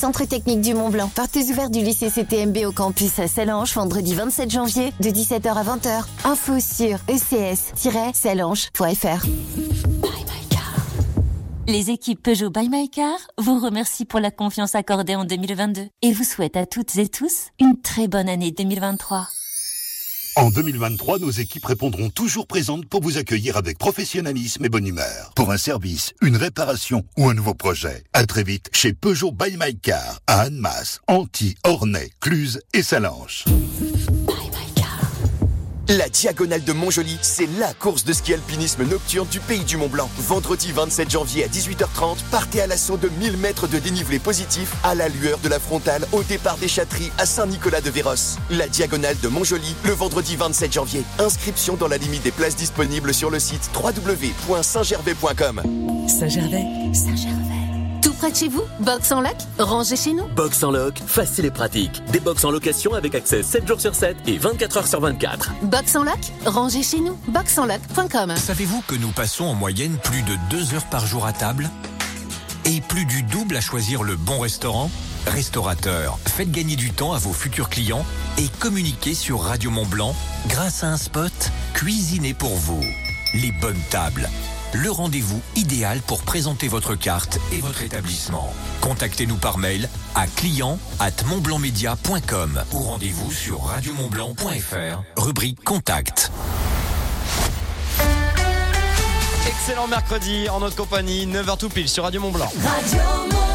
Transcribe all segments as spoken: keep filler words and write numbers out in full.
Centre technique du Mont-Blanc. Portes ouvertes du lycée C T M B au campus à Sallanches, vendredi vingt-sept janvier, de dix-sept heures à vingt heures. Info sur e c s tiret sallanches point f r. Les équipes Peugeot by My Car vous remercient pour la confiance accordée en deux mille vingt-deux et vous souhaitent à toutes et tous une très bonne année deux mille vingt-trois. En deux mille vingt-trois, nos équipes répondront toujours présentes pour vous accueillir avec professionnalisme et bonne humeur. Pour un service, une réparation ou un nouveau projet. À très vite chez Peugeot by My Car à Annemasse, Antilles, Ornay, Cluses et Sallanches. La Diagonale de Montjoly, c'est la course de ski alpinisme nocturne du pays du Mont-Blanc. Vendredi vingt-sept janvier à dix-huit heures trente, partez à l'assaut de mille mètres de dénivelé positif à la lueur de la frontale au départ des Châteries à Saint-Nicolas-de-Véros. La Diagonale de Montjoly, le vendredi vingt-sept janvier. Inscription dans la limite des places disponibles sur le site w w w point saint gervais point com. Saint-Gervais, Saint-Gervais. Tout près de chez vous, box en loc, rangez chez nous. Box en loc, facile et pratique. Des box en location avec accès sept jours sur sept et vingt-quatre heures sur vingt-quatre. Box en loc, rangez chez nous. box en loc point com. Savez-vous que nous passons en moyenne plus de deux heures par jour à table ? Et plus du double à choisir le bon restaurant ? Restaurateur, faites gagner du temps à vos futurs clients et communiquez sur Radio Mont-Blanc grâce à un spot cuisiné pour vous. Les bonnes tables. Le rendez-vous idéal pour présenter votre carte et votre établissement. Contactez-nous par mail à client arobase montblancmedia point com ou rendez-vous sur radio montblanc point f r, rubrique Contact. Excellent mercredi en notre compagnie, neuf heures tout pile sur Radio Mont-Blanc. Radio Mont-Blanc.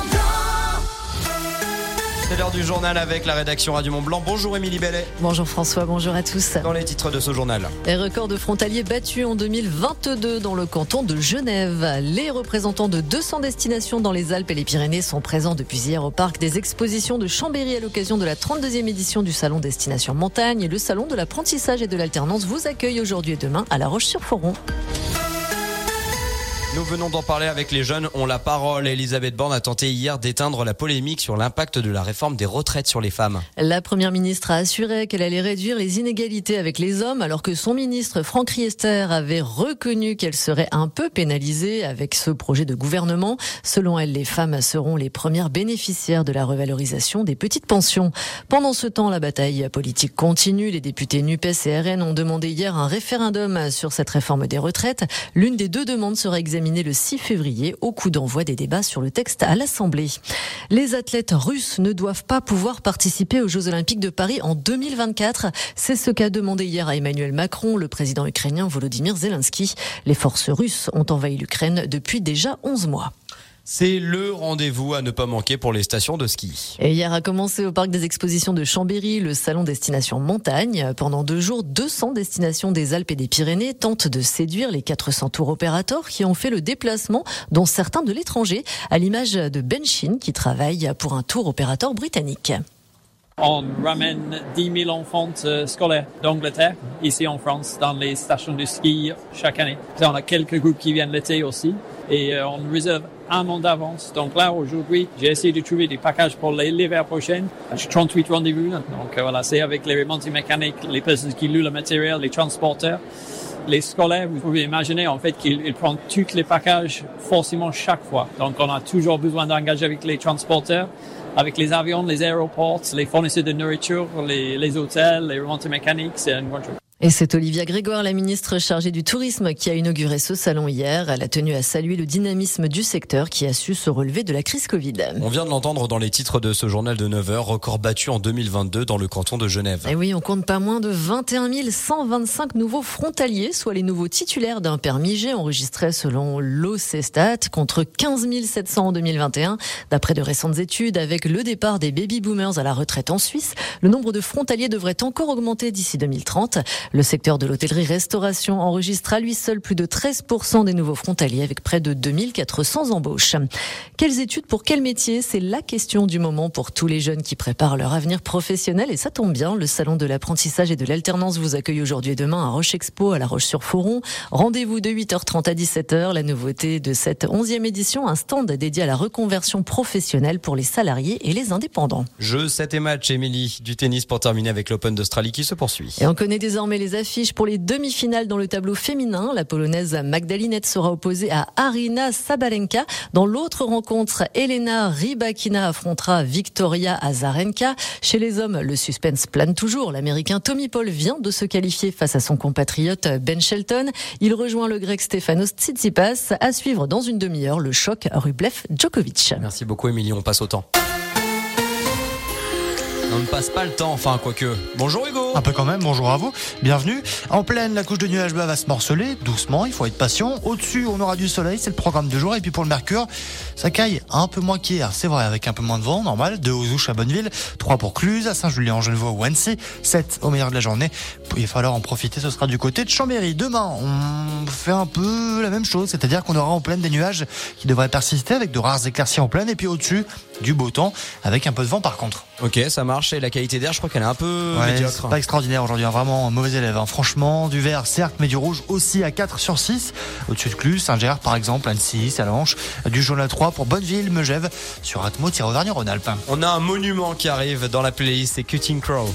C'est l'heure du journal avec la rédaction Radio Mont-Blanc. Bonjour Émilie Bellet. Bonjour François, bonjour à tous. Dans les titres de ce journal. Les records de frontaliers battus en deux mille vingt-deux dans le canton de Genève. Les représentants de deux cents destinations dans les Alpes et les Pyrénées sont présents depuis hier au parc des expositions de Chambéry à l'occasion de la trente-deuxième édition du Salon Destination Montagne. Le Salon de l'apprentissage et de l'alternance vous accueille aujourd'hui et demain à La Roche-sur-Foron. Nous venons d'en parler avec les jeunes ont la parole. Elisabeth Borne a tenté hier d'éteindre la polémique sur l'impact de la réforme des retraites sur les femmes. La première ministre a assuré qu'elle allait réduire les inégalités avec les hommes, alors que son ministre Franck Riester avait reconnu qu'elle serait un peu pénalisée avec ce projet de gouvernement. Selon elle, les femmes seront les premières bénéficiaires de la revalorisation des petites pensions. Pendant ce temps, la bataille politique continue. Les députés NUPES et R N ont demandé hier un référendum sur cette réforme des retraites. L'une des deux demandes sera examinée le six février au coup d'envoi des débats sur le texte à l'Assemblée. Les athlètes russes ne doivent pas pouvoir participer aux Jeux Olympiques de Paris en deux mille vingt-quatre. C'est ce qu'a demandé hier à Emmanuel Macron, le président ukrainien Volodymyr Zelensky. Les forces russes ont envahi l'Ukraine depuis déjà onze mois. C'est le rendez-vous à ne pas manquer pour les stations de ski. Et hier a commencé au parc des expositions de Chambéry le salon Destination Montagne. Pendant deux jours, deux cents destinations des Alpes et des Pyrénées tentent de séduire les quatre cents tours opérateurs qui ont fait le déplacement, dont certains de l'étranger, à l'image de Ben Shin qui travaille pour un tour opérateur britannique. On ramène dix mille enfants scolaires d'Angleterre, ici en France, dans les stations de ski chaque année. On a quelques groupes qui viennent l'été aussi et on réserve un an d'avance. Donc là, aujourd'hui, j'ai essayé de trouver des packages pour l'hiver prochain. J'ai trente-huit rendez-vous. Donc voilà, c'est avec les remontées mécaniques, les personnes qui louent le matériel, les transporteurs. Les scolaires, vous pouvez imaginer en fait qu'ils ils prennent tous les packages forcément chaque fois. Donc on a toujours besoin d'engager avec les transporteurs, avec les avions, les aéroports, les fournisseurs de nourriture, les, les hôtels, les remontées mécaniques. C'est une bonne chose. Et c'est Olivia Grégoire, la ministre chargée du tourisme, qui a inauguré ce salon hier. Elle a tenu à saluer le dynamisme du secteur qui a su se relever de la crise Covid. On vient de l'entendre dans les titres de ce journal de neuf heures, record battu en deux mille vingt-deux dans le canton de Genève. Et oui, on compte pas moins de vingt et un mille cent vingt-cinq nouveaux frontaliers, soit les nouveaux titulaires d'un permis G enregistrés selon l'Ocestat, contre quinze mille sept cents en deux mille vingt et un. D'après de récentes études, avec le départ des baby-boomers à la retraite en Suisse, le nombre de frontaliers devrait encore augmenter d'ici deux mille trente. Le secteur de l'hôtellerie-restauration enregistre à lui seul plus de treize pour cent des nouveaux frontaliers avec près de deux mille quatre cents embauches. Quelles études pour quel métier ? C'est la question du moment pour tous les jeunes qui préparent leur avenir professionnel et ça tombe bien. Le salon de l'apprentissage et de l'alternance vous accueille aujourd'hui et demain à Roche Expo à La Roche-sur-Foron. Rendez-vous de huit heures trente à dix-sept heures. La nouveauté de cette onzième édition, un stand dédié à la reconversion professionnelle pour les salariés et les indépendants. Jeux, sept et match, Émilie, du tennis pour terminer avec l'Open d'Australie qui se poursuit. Et on connaît désormais désormais les affiches pour les demi-finales dans le tableau féminin. La Polonaise Magdalinette sera opposée à Aryna Sabalenka. Dans l'autre rencontre, Elena Rybakina affrontera Victoria Azarenka. Chez les hommes, le suspense plane toujours. L'Américain Tommy Paul vient de se qualifier face à son compatriote Ben Shelton. Il rejoint le Grec Stefanos Tsitsipas. À suivre dans une demi-heure, le choc Rublev-Djokovic. Merci beaucoup Émilie, on passe au temps. On ne passe pas le temps, enfin quoique. Bonjour Hugo. Un peu quand même, bonjour à vous. Bienvenue. En pleine, la couche de nuages bas va se morceler, doucement, il faut être patient. Au-dessus, on aura du soleil, c'est le programme du jour. Et puis pour le mercure, ça caille un peu moins qu'hier, c'est vrai, avec un peu moins de vent, normal. deux aux Ouches à Bonneville, trois pour Cluse, à Saint-Julien-en-Genevois ou Annecy, sept au meilleur de la journée. Il va falloir en profiter, ce sera du côté de Chambéry. Demain, on fait un peu la même chose, c'est-à-dire qu'on aura en pleine des nuages qui devraient persister avec de rares éclaircies en pleine. Et puis au-dessus, du beau temps, avec un peu de vent par contre. Ok, ça marche. Et la qualité d'air, je crois qu'elle est un peu ouais, médiocre. C'est pas extraordinaire aujourd'hui, hein, vraiment un mauvais élève. Hein. Franchement, du vert certes, mais du rouge aussi à quatre sur six. Au-dessus de Cluse, Saint-Gérard par exemple, Annecy, Salanches, du jaune à trois pour Bonneville, Megève, sur Atmo, Auvergne-Rhône-Alpes. On a un monument qui arrive dans la playlist, c'est Cutting Crow.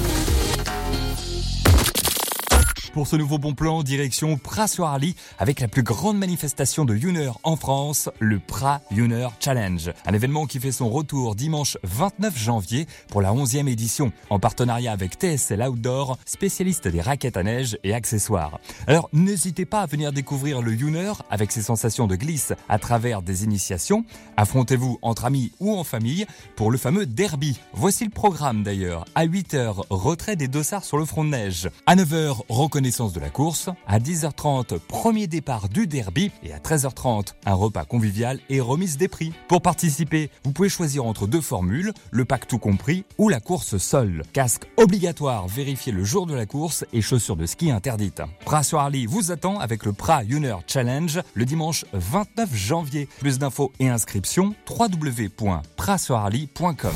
Pour ce nouveau bon plan, direction Pras-sur-Arly avec la plus grande manifestation de Youner en France, le Pras Youner Challenge. Un événement qui fait son retour dimanche vingt-neuf janvier pour la onzième édition, en partenariat avec T S L Outdoor, spécialiste des raquettes à neige et accessoires. Alors n'hésitez pas à venir découvrir le Youner avec ses sensations de glisse à travers des initiations. Affrontez-vous entre amis ou en famille pour le fameux derby. Voici le programme d'ailleurs. À huit heures, retrait des dossards sur le front de neige. À neuf heures, reconnaissance de la course. À dix heures trente, premier départ du derby. Et à treize heures trente, un repas convivial et remise des prix. Pour participer, vous pouvez choisir entre deux formules, le pack tout compris ou la course seule. Casque obligatoire, vérifiez le jour de la course et chaussures de ski interdites. Pras-sur-Arly vous attend avec le Pras Youner Challenge le dimanche vingt-neuf janvier. Plus d'infos et inscriptions, w w w point pras sur arly point com.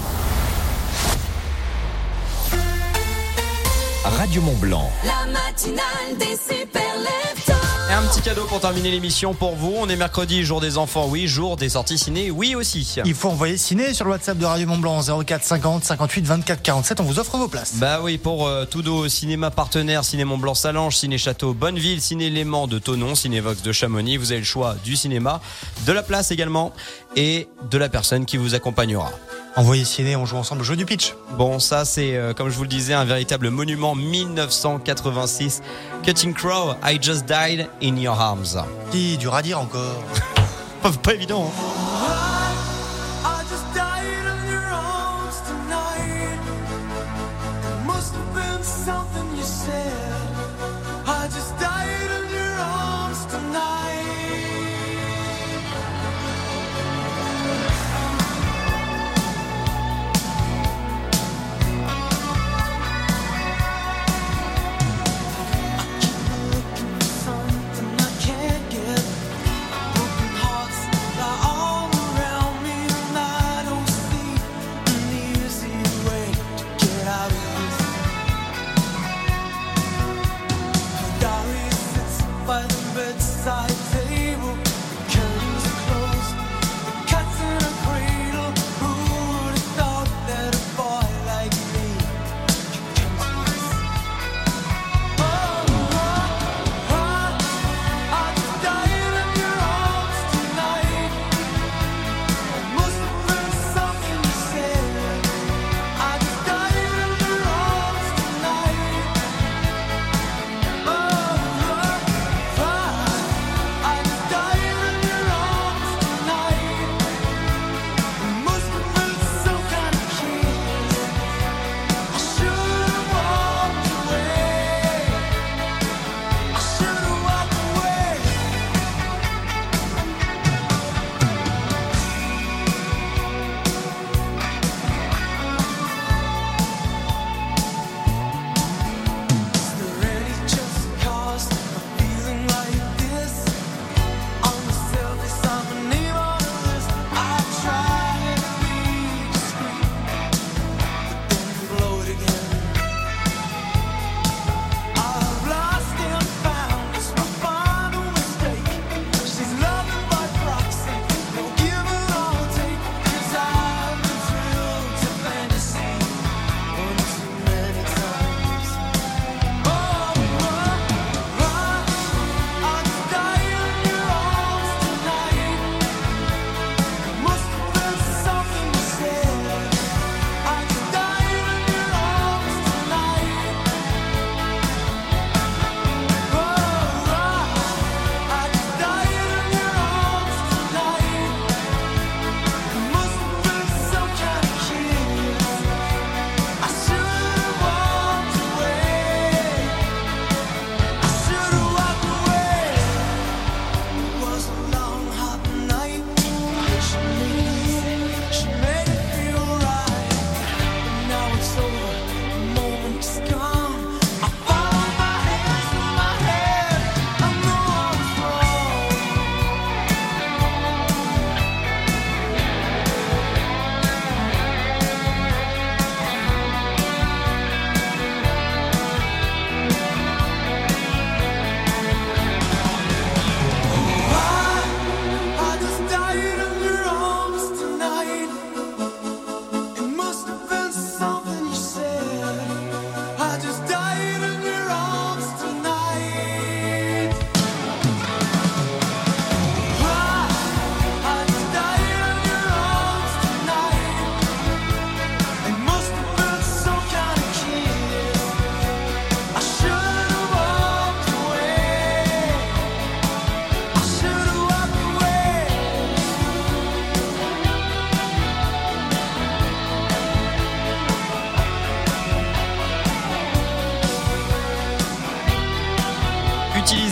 Radio Mont-Blanc. La matinale des super leftos. Et un petit cadeau pour terminer l'émission pour vous. On est mercredi, jour des enfants, oui. Jour des sorties ciné, oui aussi. Il faut envoyer ciné sur le WhatsApp de Radio Mont-Blanc zéro quatre cinquante cinquante-huit vingt-quatre quarante-sept. On vous offre vos places. Bah oui, pour euh, tous nos cinémas partenaires, Ciné Mont-Blanc Salanches, Ciné Château Bonneville, Ciné Léman de Thonon, Cinévox de Chamonix. Vous avez le choix du cinéma, de la place également et de la personne qui vous accompagnera. Envoyez ciné, on joue ensemble au jeu du pitch. Bon, ça c'est, euh, comme je vous le disais, un véritable monument dix-neuf cent quatre-vingt-six. Cutting Crow, I Just Died in Your Arms. Dis, dur à dire encore. Pas évident, hein. Something I can't get. Broken hearts, I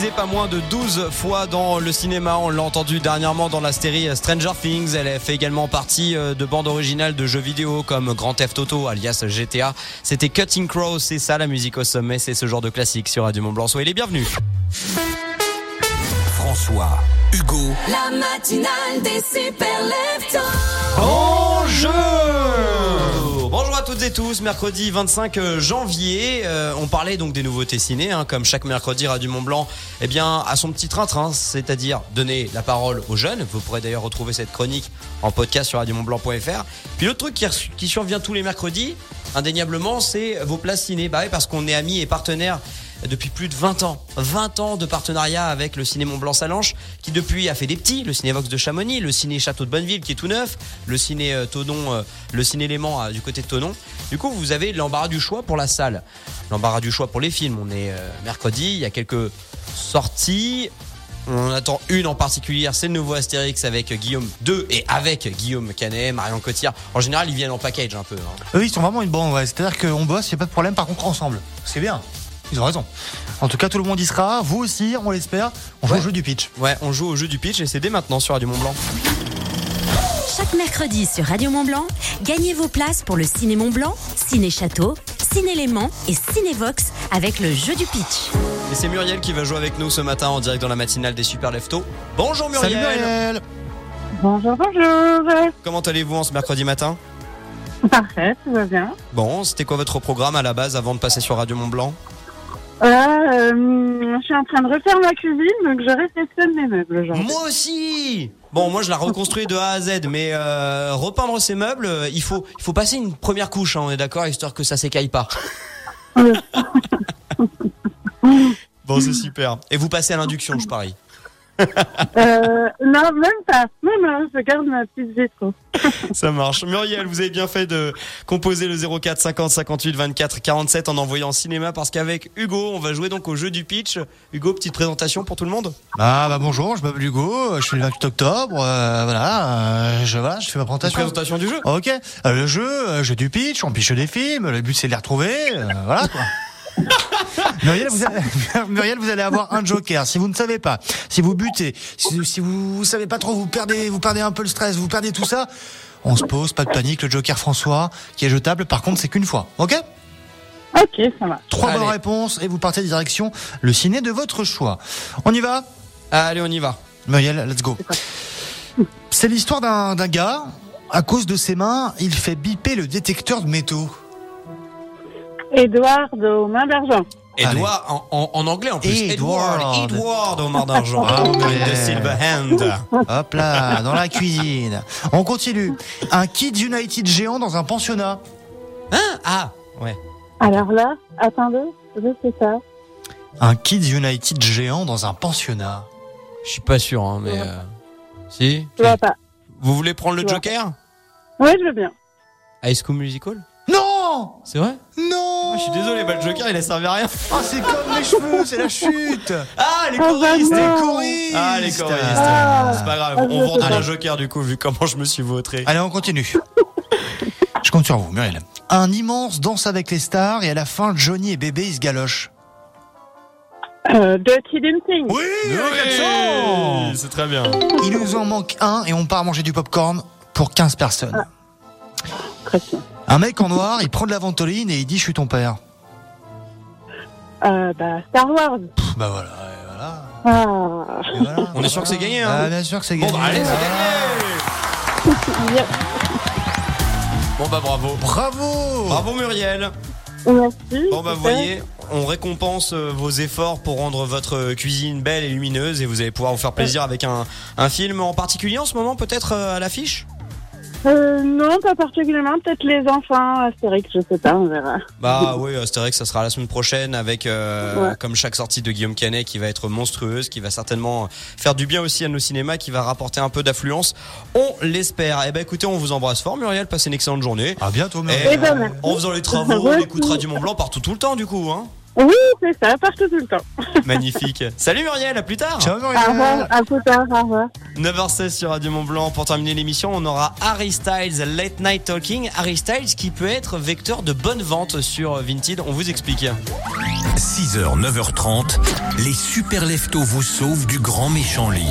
réalisée pas moins de douze fois dans le cinéma. On l'a entendu dernièrement dans la série Stranger Things. Elle a fait également partie de bandes originales de jeux vidéo comme Grand Theft Auto alias G T A. C'était Cutting Crow, c'est ça la musique au sommet, c'est ce genre de classique sur Radio Mont-Blanc. Soyez les bienvenus. François, Hugo, La matinale des super leftos. Bonjour. Bonjour à toutes et tous, mercredi vingt-cinq janvier, euh, on parlait donc des nouveautés ciné, hein, comme chaque mercredi Radio Mont-Blanc, eh bien à son petit train-train, c'est-à-dire donner la parole aux jeunes. Vous pourrez d'ailleurs retrouver cette chronique en podcast sur radio mont blanc point f r. Puis l'autre truc qui, qui survient tous les mercredis, indéniablement, c'est vos places ciné. Bah oui, parce qu'on est amis et partenaires depuis plus de vingt ans. vingt ans de partenariat avec le Ciné Mont-Blanc-Salanches, qui depuis a fait des petits, le Cinévox de Chamonix, le Ciné Château de Bonneville qui est tout neuf, le Ciné euh, Thonon, euh, le Ciné Léman euh, du côté de Thonon. Du coup, vous avez l'embarras du choix pour la salle. L'embarras du choix pour les films. On est euh, mercredi, il y a quelques sorties. On attend une en particulier, c'est le nouveau Astérix avec Guillaume deux et avec Guillaume Canet, Marion Cotillard. En général, ils viennent en package un peu. Hein. Eux, ils sont vraiment une bande, ouais. C'est-à-dire qu'on bosse, il n'y a pas de problème, par contre, ensemble. C'est bien. Ils ont raison. En tout cas, tout le monde y sera. Vous aussi, on l'espère. On joue ouais. au jeu du pitch. Ouais, on joue au jeu du pitch et c'est dès maintenant sur Radio Mont-Blanc. Chaque mercredi sur Radio Mont-Blanc, gagnez vos places pour le Ciné Mont-Blanc, Ciné Château, Ciné Léman et Cinévox avec le jeu du pitch. Et c'est Muriel qui va jouer avec nous ce matin en direct dans la matinale des Super Leftos. Bonjour Muriel. Salut Muriel. Bonjour, bonjour. Comment allez-vous en ce mercredi matin ? Parfait, tout va bien. Bon, c'était quoi votre programme à la base avant de passer sur Radio Mont-Blanc ? Euh, euh, je suis en train de refaire ma cuisine, donc je réceptionne mes meubles aujourd'hui. Moi aussi. Bon, moi je la reconstruis de A à Z, mais euh, repeindre ces meubles, il faut, il faut passer une première couche, hein, on est d'accord, histoire que ça s'écaille pas. Bon, c'est super. Et vous passez à l'induction, je parie. euh, non, même pas. Non, non, je garde ma petite vitro. Ça marche. Muriel, vous avez bien fait de composer le zéro quatre cinquante cinquante-huit vingt-quatre quarante-sept en envoyant cinéma, parce qu'avec Hugo, on va jouer donc au jeu du pitch. Hugo, petite présentation pour tout le monde. Ah bah bonjour, je m'appelle Hugo, je suis le vingt-huit octobre, euh, voilà, euh, je, voilà, je fais ma présentation. Une présentation du jeu. Ok, euh, le jeu, euh, jeu du pitch, on pitch des films, le but c'est de les retrouver, euh, voilà quoi. Muriel vous, allez, Muriel, vous allez avoir un joker. Si vous ne savez pas, si vous butez, si, si vous, vous savez pas trop, vous perdez, vous perdez un peu le stress, vous perdez tout ça, on se pose, pas de panique. Le joker François, qui est jetable, par contre, c'est qu'une fois. Ok ? Ok, ça va. Trois Allez. bonnes réponses et vous partez direction le ciné de votre choix. On y va ? Allez, on y va. Muriel, let's go. C'est l'histoire d'un, d'un gars. À cause de ses mains, il fait biper le détecteur de métaux. Edouard aux mains d'argent. Edouard, en, en, en anglais en plus. Edward. Edward, Edward aux mains d'argent. Ah, With ouais. the silver hand. Hop là, dans la cuisine. On continue. Un Kids United géant dans un pensionnat. Hein ? Ah, ouais. Alors là, attendez, je sais ça. Un Kids United géant dans un pensionnat. Je suis pas sûr, hein, mais... Euh... Si ? Je vois pas. Vous voulez prendre le Je vois joker ? Oui, je veux bien. High School Musical ? Non ! C'est vrai ? Non Oh, je suis désolé, bah, le joker il a servi à rien. Oh, c'est comme les cheveux, c'est la chute. Ah, les Oh, choristes bah, Les non. choristes. Ah, les choristes. Ah. C'est pas grave, Ah, on je vendra sais un pas. joker du coup, vu comment je me suis vautré. Allez, on continue. Je compte sur vous, Muriel. Un immense danse avec les stars et à la fin, Johnny et Bébé, ils se galochent. Euh, Dirty Dancing. Oui, avec accent. c'est très bien. Il nous en manque un et on part manger du popcorn pour quinze personnes. Très bien. Un mec en noir, il prend de la ventoline et il dit « Je suis ton père Euh, bah, Star Wars. ». Bah voilà, et voilà. Ah. Et voilà. On est sûr que c'est gagné, hein. Ah, bien sûr que c'est Bon, gagné. bah, allez, c'est gagné. Bon, bah, bravo. Bravo. Bravo, Muriel. Merci. Bon, bah, vous voyez, on récompense euh, vos efforts pour rendre votre cuisine belle et lumineuse et vous allez pouvoir vous faire plaisir avec un, un film en particulier en ce moment, peut-être euh, à l'affiche ? Euh, non, pas particulièrement. Peut-être les enfants, Astérix, je sais pas, on verra. Bah oui, Astérix, ça sera la semaine prochaine avec, euh, Ouais. comme chaque sortie de Guillaume Canet, qui va être monstrueuse, qui va certainement faire du bien aussi à nos cinémas, qui va rapporter un peu d'affluence. On l'espère. Eh ben écoutez, on vous embrasse fort, Muriel. Passez une excellente journée. À bientôt, Et, Muriel. Eh ben, merci. en faisant les travaux, on Ouais. écoutera du Mont-Blanc partout tout le temps, du coup. Hein. Oui, c'est ça, partout tout le temps. Magnifique. Salut Muriel, à plus tard. Ciao Au revoir, à plus tard, au revoir. neuf heures seize sur Radio Mont-Blanc. Pour terminer l'émission, on aura Harry Styles, Late Night Talking. Harry Styles qui peut être vecteur de bonne vente sur Vinted. On vous explique. six heures, neuf heures trente, les super leftos vous sauvent du grand méchant lit.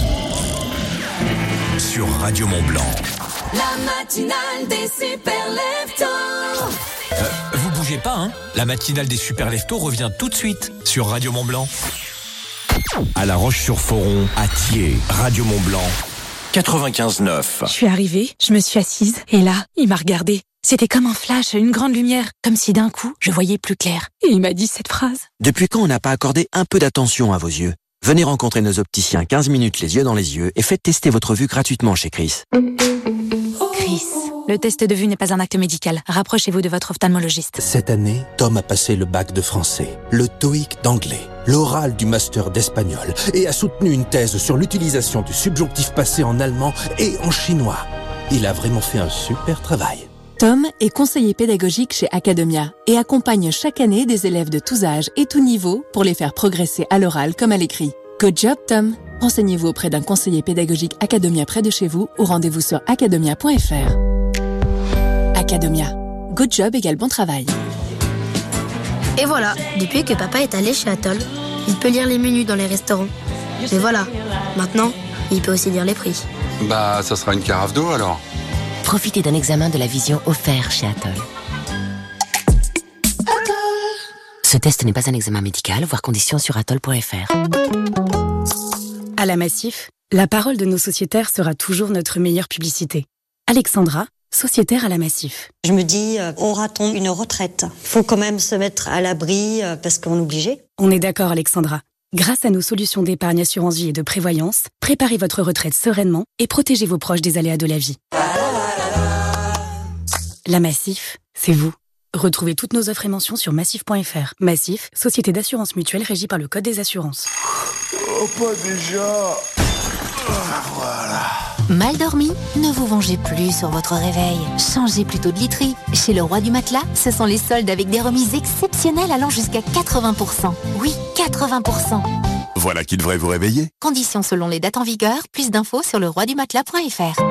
Sur Radio Mont-Blanc. La matinale des super leftos. Euh, vous bougez pas, hein? La matinale des super leftos revient tout de suite sur Radio Mont-Blanc. À La Roche-sur-Foron, à Thiers, Radio Mont-Blanc, quatre-vingt-quinze neuf. Je suis arrivée, je me suis assise, et là, il m'a regardée. C'était comme un flash, une grande lumière, comme si d'un coup, je voyais plus clair. Et il m'a dit cette phrase. Depuis quand on n'a pas accordé un peu d'attention à vos yeux? Venez rencontrer nos opticiens quinze minutes les yeux dans les yeux et faites tester votre vue gratuitement chez Chris. Chris, le test de vue n'est pas un acte médical. Rapprochez-vous de votre ophtalmologiste. Cette année, Tom a passé le bac de français, le TOEIC d'anglais, l'oral du master d'espagnol et a soutenu une thèse sur l'utilisation du subjonctif passé en allemand et en chinois. Il a vraiment fait un super travail. Tom est conseiller pédagogique chez Academia et accompagne chaque année des élèves de tous âges et tous niveaux pour les faire progresser à l'oral comme à l'écrit. Good job, Tom! Renseignez-vous auprès d'un conseiller pédagogique Academia près de chez vous ou rendez-vous sur academia point f r. Academia. Good job égale bon travail. Et voilà, depuis que papa est allé chez Atoll, il peut lire les menus dans les restaurants. Mais voilà, maintenant, il peut aussi lire les prix. Bah, ça sera une carafe d'eau alors. Profitez d'un examen de la vision offert chez Atoll. Ce test n'est pas un examen médical, voir conditions sur atoll point f r. À la Massif, la parole de nos sociétaires sera toujours notre meilleure publicité. Alexandra, sociétaire à la Massif. Je me dis, euh, aura-t-on une retraite? Faut quand même se mettre à l'abri euh, parce qu'on est obligé. On est d'accord, Alexandra. Grâce à nos solutions d'épargne assurance vie et de prévoyance, préparez votre retraite sereinement et protégez vos proches des aléas de la vie. La Massif, c'est vous. Retrouvez toutes nos offres et mentions sur massif point f r. Massif, société d'assurance mutuelle régie par le Code des assurances. Oh, pas déjà. Ah, voilà. Mal dormi? Ne vous vengez plus sur votre réveil. Changez plutôt de literie. Chez le Roi du Matelas, ce sont les soldes avec des remises exceptionnelles allant jusqu'à quatre-vingts pour cent. Oui, quatre-vingts pour cent. Voilà qui devrait vous réveiller. Conditions selon les dates en vigueur. Plus d'infos sur le roi du matelas point f r.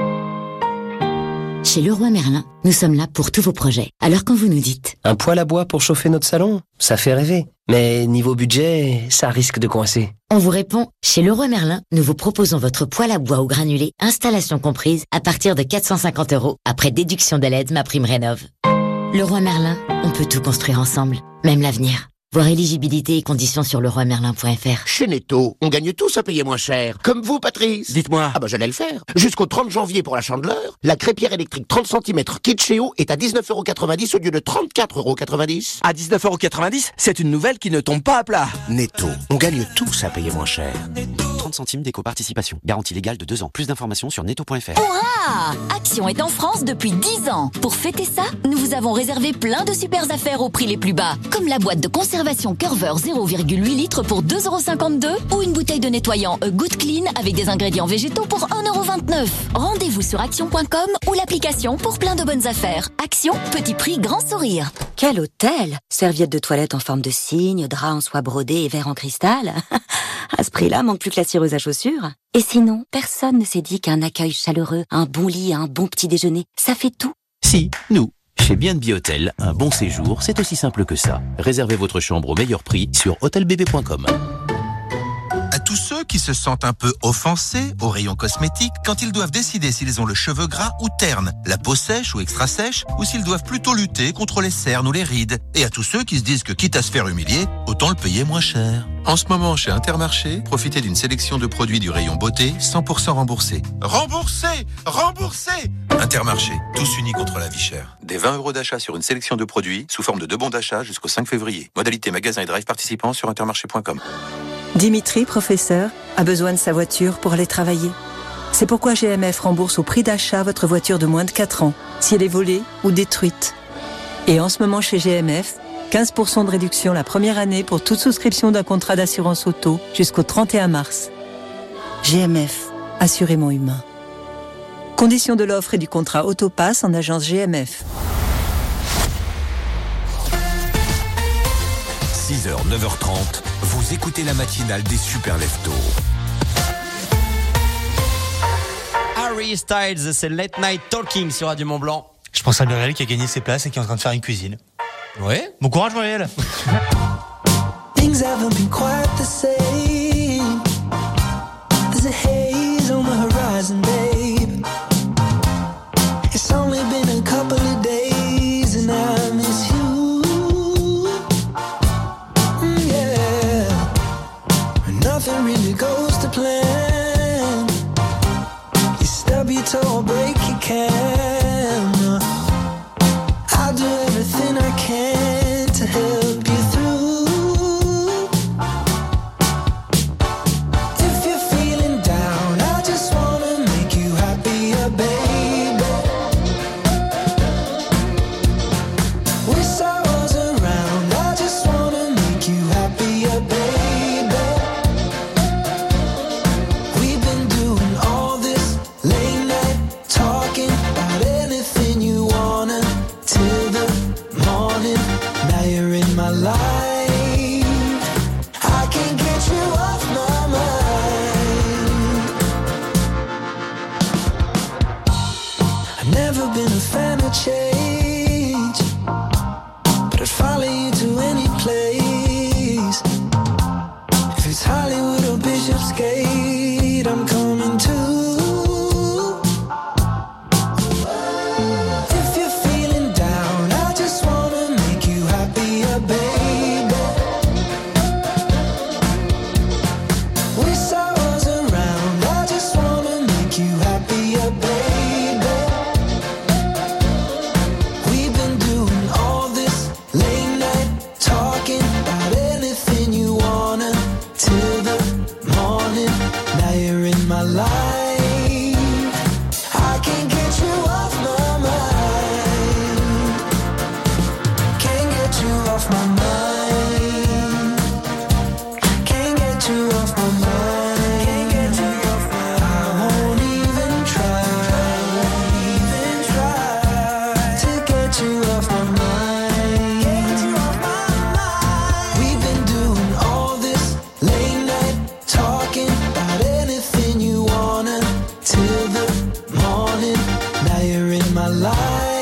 Chez Leroy Merlin, nous sommes là pour tous vos projets. Alors quand vous nous dites un poêle à bois pour chauffer notre salon, ça fait rêver. Mais niveau budget, ça risque de coincer. On vous répond, chez Leroy Merlin, nous vous proposons votre poêle à bois ou granulé, installation comprise, à partir de quatre cent cinquante euros, après déduction de l'aide MaPrimeRénov'. Leroy Merlin, on peut tout construire ensemble, même l'avenir. Voir éligibilité et conditions sur leroy merlin point f r. Chez Netto, on gagne tous à payer moins cher. Comme vous, Patrice. Dites-moi. Ah bah j'allais le faire. Jusqu'au trente janvier pour la Chandeleur, la crêpière électrique trente centimètres Kitscheo est à dix-neuf euros quatre-vingt-dix au lieu de trente-quatre euros quatre-vingt-dix. À dix-neuf euros quatre-vingt-dix, c'est une nouvelle qui ne tombe pas à plat. Netto, on gagne tous à payer moins cher. trente centimes d'éco-participation. Garantie légale de deux ans. Plus d'informations sur netto point f r. Hurrah! Action est en France depuis dix ans. Pour fêter ça, nous vous avons réservé plein de super affaires au prix les plus bas. Comme la boîte de conservation Curver zéro virgule huit litres pour deux euros cinquante-deux ou une bouteille de nettoyant A Good Clean avec des ingrédients végétaux pour un euro vingt-neuf. Rendez-vous sur action point com ou l'application pour plein de bonnes affaires. Action, petit prix, grand sourire. Quel hôtel! Serviettes de toilette en forme de cygne, draps en soie brodée et verre en cristal. À ce prix-là, manque plus que la cireuse à chaussures. Et sinon, personne ne s'est dit qu'un accueil chaleureux, un bon lit, un bon petit déjeuner, ça fait tout. Si, nous. Chez B and B Hotel, un bon séjour, c'est aussi simple que ça. Réservez votre chambre au meilleur prix sur hôtel b b point com. À tous ceux qui se sentent un peu offensés au rayon cosmétique quand ils doivent décider s'ils ont le cheveu gras ou terne, la peau sèche ou extra sèche, ou s'ils doivent plutôt lutter contre les cernes ou les rides. Et à tous ceux qui se disent que quitte à se faire humilier, autant le payer moins cher. En ce moment, chez Intermarché, profitez d'une sélection de produits du rayon beauté cent pour cent remboursés. Remboursés! Remboursés! Intermarché, tous unis contre la vie chère. Des vingt euros d'achat sur une sélection de produits sous forme de deux bons d'achat jusqu'au cinq février. Modalité magasin et drive participants sur intermarché point com. Dimitri, professeur, a besoin de sa voiture pour aller travailler. C'est pourquoi G M F rembourse au prix d'achat votre voiture de moins de quatre ans, si elle est volée ou détruite. Et en ce moment chez G M F, quinze pour cent de réduction la première année pour toute souscription d'un contrat d'assurance auto jusqu'au trente et un mars. G M F, assurément humain. Conditions de l'offre et du contrat Autopass en agence G M F. six heures, neuf heures trente, vous écoutez la matinale des Super Leftos. Harry Styles, c'est Late Night Talking sur Radio Mont Blanc. Je pense à Muriel qui a gagné ses places et qui est en train de faire une cuisine. Ouais. Bon courage Muriel. Things haven't been quite the same. There's a haze on the horizon, babe. It's only been a couple of days and I miss you. Mm, yeah. Nothing really goes to plan. You stub your toe or break your can. I'll do everything I can to help you through. If you're feeling down, I just wanna make you happier, baby. Wish I was around, I just wanna make you happier, baby. We've been doing all this late night talking about anything you wanna till the morning. Now you're in my life. I can't get you off my mind. I've never been a fan of change, but I'd follow you to any place. If it's Hollywood or Bishopsgate, I'm coming too. If you're feeling down, I just wanna make you happier, baby. Wish I was around, I just wanna make you happier, baby. We've been doing all this late night talking about anything you wanna till the morning. Now you're in my life. I can't get you off my mind. Can't get you off my mind. Can't get you off my mind. Can't get you off my mind. I won't even try. Even try to get you off my mind. Get you off my mind. We've been doing all this late night talking about anything you wanna till the morning. Now you're in my life.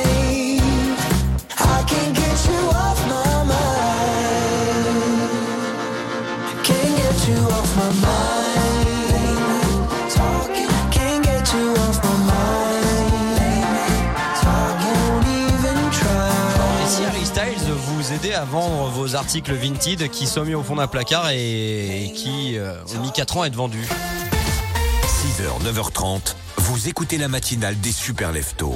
I can't get you off my mind. Can't get you off my mind. Late night talking. Can't get you off my mind. Late night talking. Won't even try. Et si Harry Styles vous aidait à vendre vos articles Vinted qui sont mis au fond d'un placard et, et qui euh, ont mis quatre ans à être vendus? six heures, neuf heures trente, vous écoutez la matinale des Super Leftos.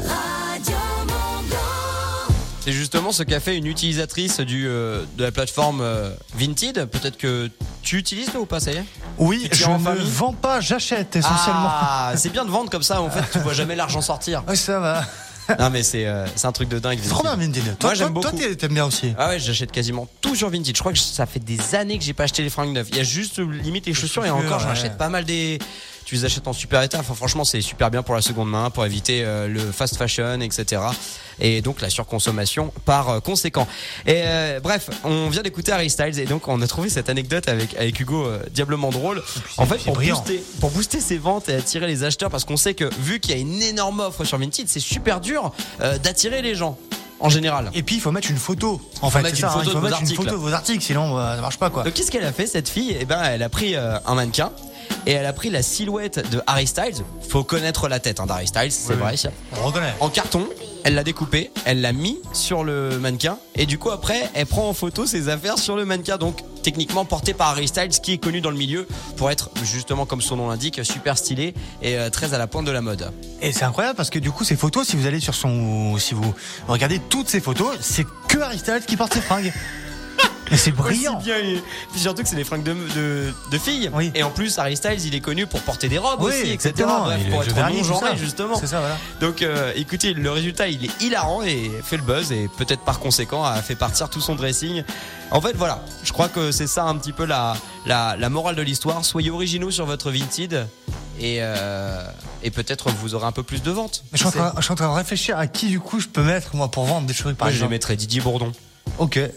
C'est justement ce qu'a fait une utilisatrice du, euh, de la plateforme euh, Vinted. Peut-être que tu utilises toi ou pas, ça y est? Oui, Tu je tires en ne famille vends pas, j'achète essentiellement. Ah, c'est bien de vendre comme ça, en fait, tu vois jamais l'argent sortir. Ouais, ça va. Non mais c'est euh, c'est un truc de dingue. C'est trop bien Vinted. Toi, Moi j'aime toi, beaucoup. toi, t'aimes bien aussi. Ah ouais, j'achète quasiment tout sur Vinted. Je crois que ça fait des années que j'ai pas acheté les fringues neuves. Il y a juste limite les chaussures et encore j'en ouais. achète pas mal des. Tu les achètes en super état. Enfin franchement c'est super bien pour la seconde main, pour éviter euh, le fast fashion, et cetera. Et donc la surconsommation par euh, conséquent. Et euh, bref, on vient d'écouter Harry Styles et donc on a trouvé cette anecdote avec avec Hugo euh, diablement drôle. En fait pour brillant. booster, pour booster ses ventes et attirer les acheteurs, parce qu'on sait que vu qu'il y a une énorme offre sur Vinted, c'est super dur euh, d'attirer les gens. En général. Et puis il faut mettre une photo. En faut fait, mettre c'est une ça, photo hein, il faut de vos mettre une articles. photo de vos articles, sinon euh, ça marche pas quoi. Donc qu'est-ce qu'elle a fait cette fille? Eh ben elle a pris euh, un mannequin et elle a pris la silhouette de Harry Styles. Faut connaître la tête hein, d'Harry Styles, c'est Oui, vrai. On reconnaît. En carton, elle l'a découpé, elle l'a mis sur le mannequin et du coup après elle prend en photo ses affaires sur le mannequin. Donc techniquement porté par Harry Styles qui est connu dans le milieu pour être justement comme son nom l'indique super stylé et euh, très à la pointe de la mode. Et c'est incroyable parce que du coup ces photos, si vous allez sur son, si vous regardez toutes ces photos, c'est que Harry Styles qui porte ses fringues. Mais c'est brillant. Aussi bien, et puis surtout que c'est des fringues de, de, de filles. Oui. Et en plus, Harry Styles, il est connu pour porter des robes Oui, aussi, et cetera. exactement. Bref, Il pour est être varié, non tout ça. genré justement. C'est ça, voilà. Donc, euh, écoutez, le résultat, il est hilarant et fait le buzz et peut-être par conséquent a fait partir tout son dressing. En fait, voilà. Je crois que c'est ça un petit peu la la, la morale de l'histoire. Soyez originaux sur votre Vinted. Et, euh, et peut-être vous aurez un peu plus de ventes. Je suis, en train, je suis en train de réfléchir à qui du coup je peux mettre moi pour vendre des choses par Moi, je exemple. mettrais Didier Bourdon. Ok.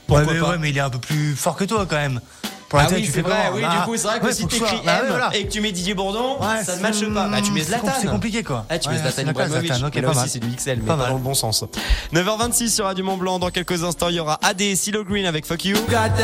Ouais, Pourquoi mais, pas ouais, mais il est un peu plus fort que toi quand même. Pour la Ah tête, oui, tu c'est fais vrai, comment oui, Bah, du coup, c'est vrai que ouais, si faut que t'écris ce soit- bah, M ouais, voilà. et que tu mets Didier Bourdon, Ouais, ça ne c'est- matche pas. Bah, tu mets c'est Zlatan. com- c'est compliqué, quoi. Ah, tu Ouais, mets Zlatan c'est d'accord, Ibrahimovic. Zlatan, ok, Mais là pas aussi, mal. c'est du X L, mais Pas pas mal. dans le bon sens. neuf heures vingt-six sur Radio Mont Blanc. Dans quelques instants, il y aura A D et Silo Green avec Fuck You.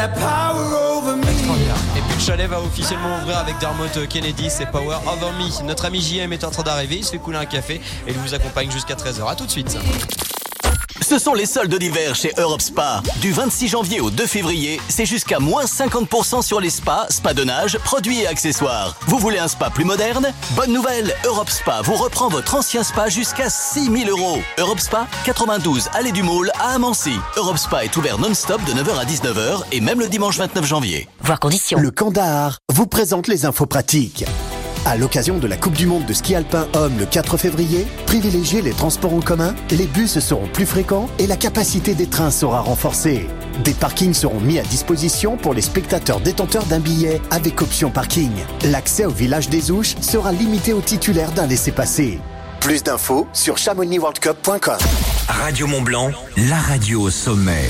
Et puis le chalet va officiellement ouvrir avec Dermot Kennedy, c'est Power Over Me. Notre ami J M est en train d'arriver, il se fait couler un café et il vous accompagne jusqu'à treize heures. A tout de suite. Ce sont les soldes d'hiver chez Europe Spa. Du vingt-six janvier au deux février, c'est jusqu'à moins cinquante pour cent sur les spas, spas de nage, produits et accessoires. Vous voulez un spa plus moderne ? Bonne nouvelle, Europe Spa vous reprend votre ancien spa jusqu'à six mille euros. Europe Spa, quatre-vingt-douze Allée du Môle à Amancy. Europe Spa est ouvert non-stop de neuf heures à dix-neuf heures et même le dimanche vingt-neuf janvier. Voir conditions. Le Kandahar vous présente les infos pratiques. À l'occasion de la Coupe du Monde de ski alpin homme le quatre février, privilégiez les transports en commun, les bus seront plus fréquents et la capacité des trains sera renforcée. Des parkings seront mis à disposition pour les spectateurs détenteurs d'un billet avec option parking. L'accès au village des Ouches sera limité aux titulaires d'un laissez-passer. Plus d'infos sur chamonix world cup point com. Radio Mont Blanc, la radio au sommet.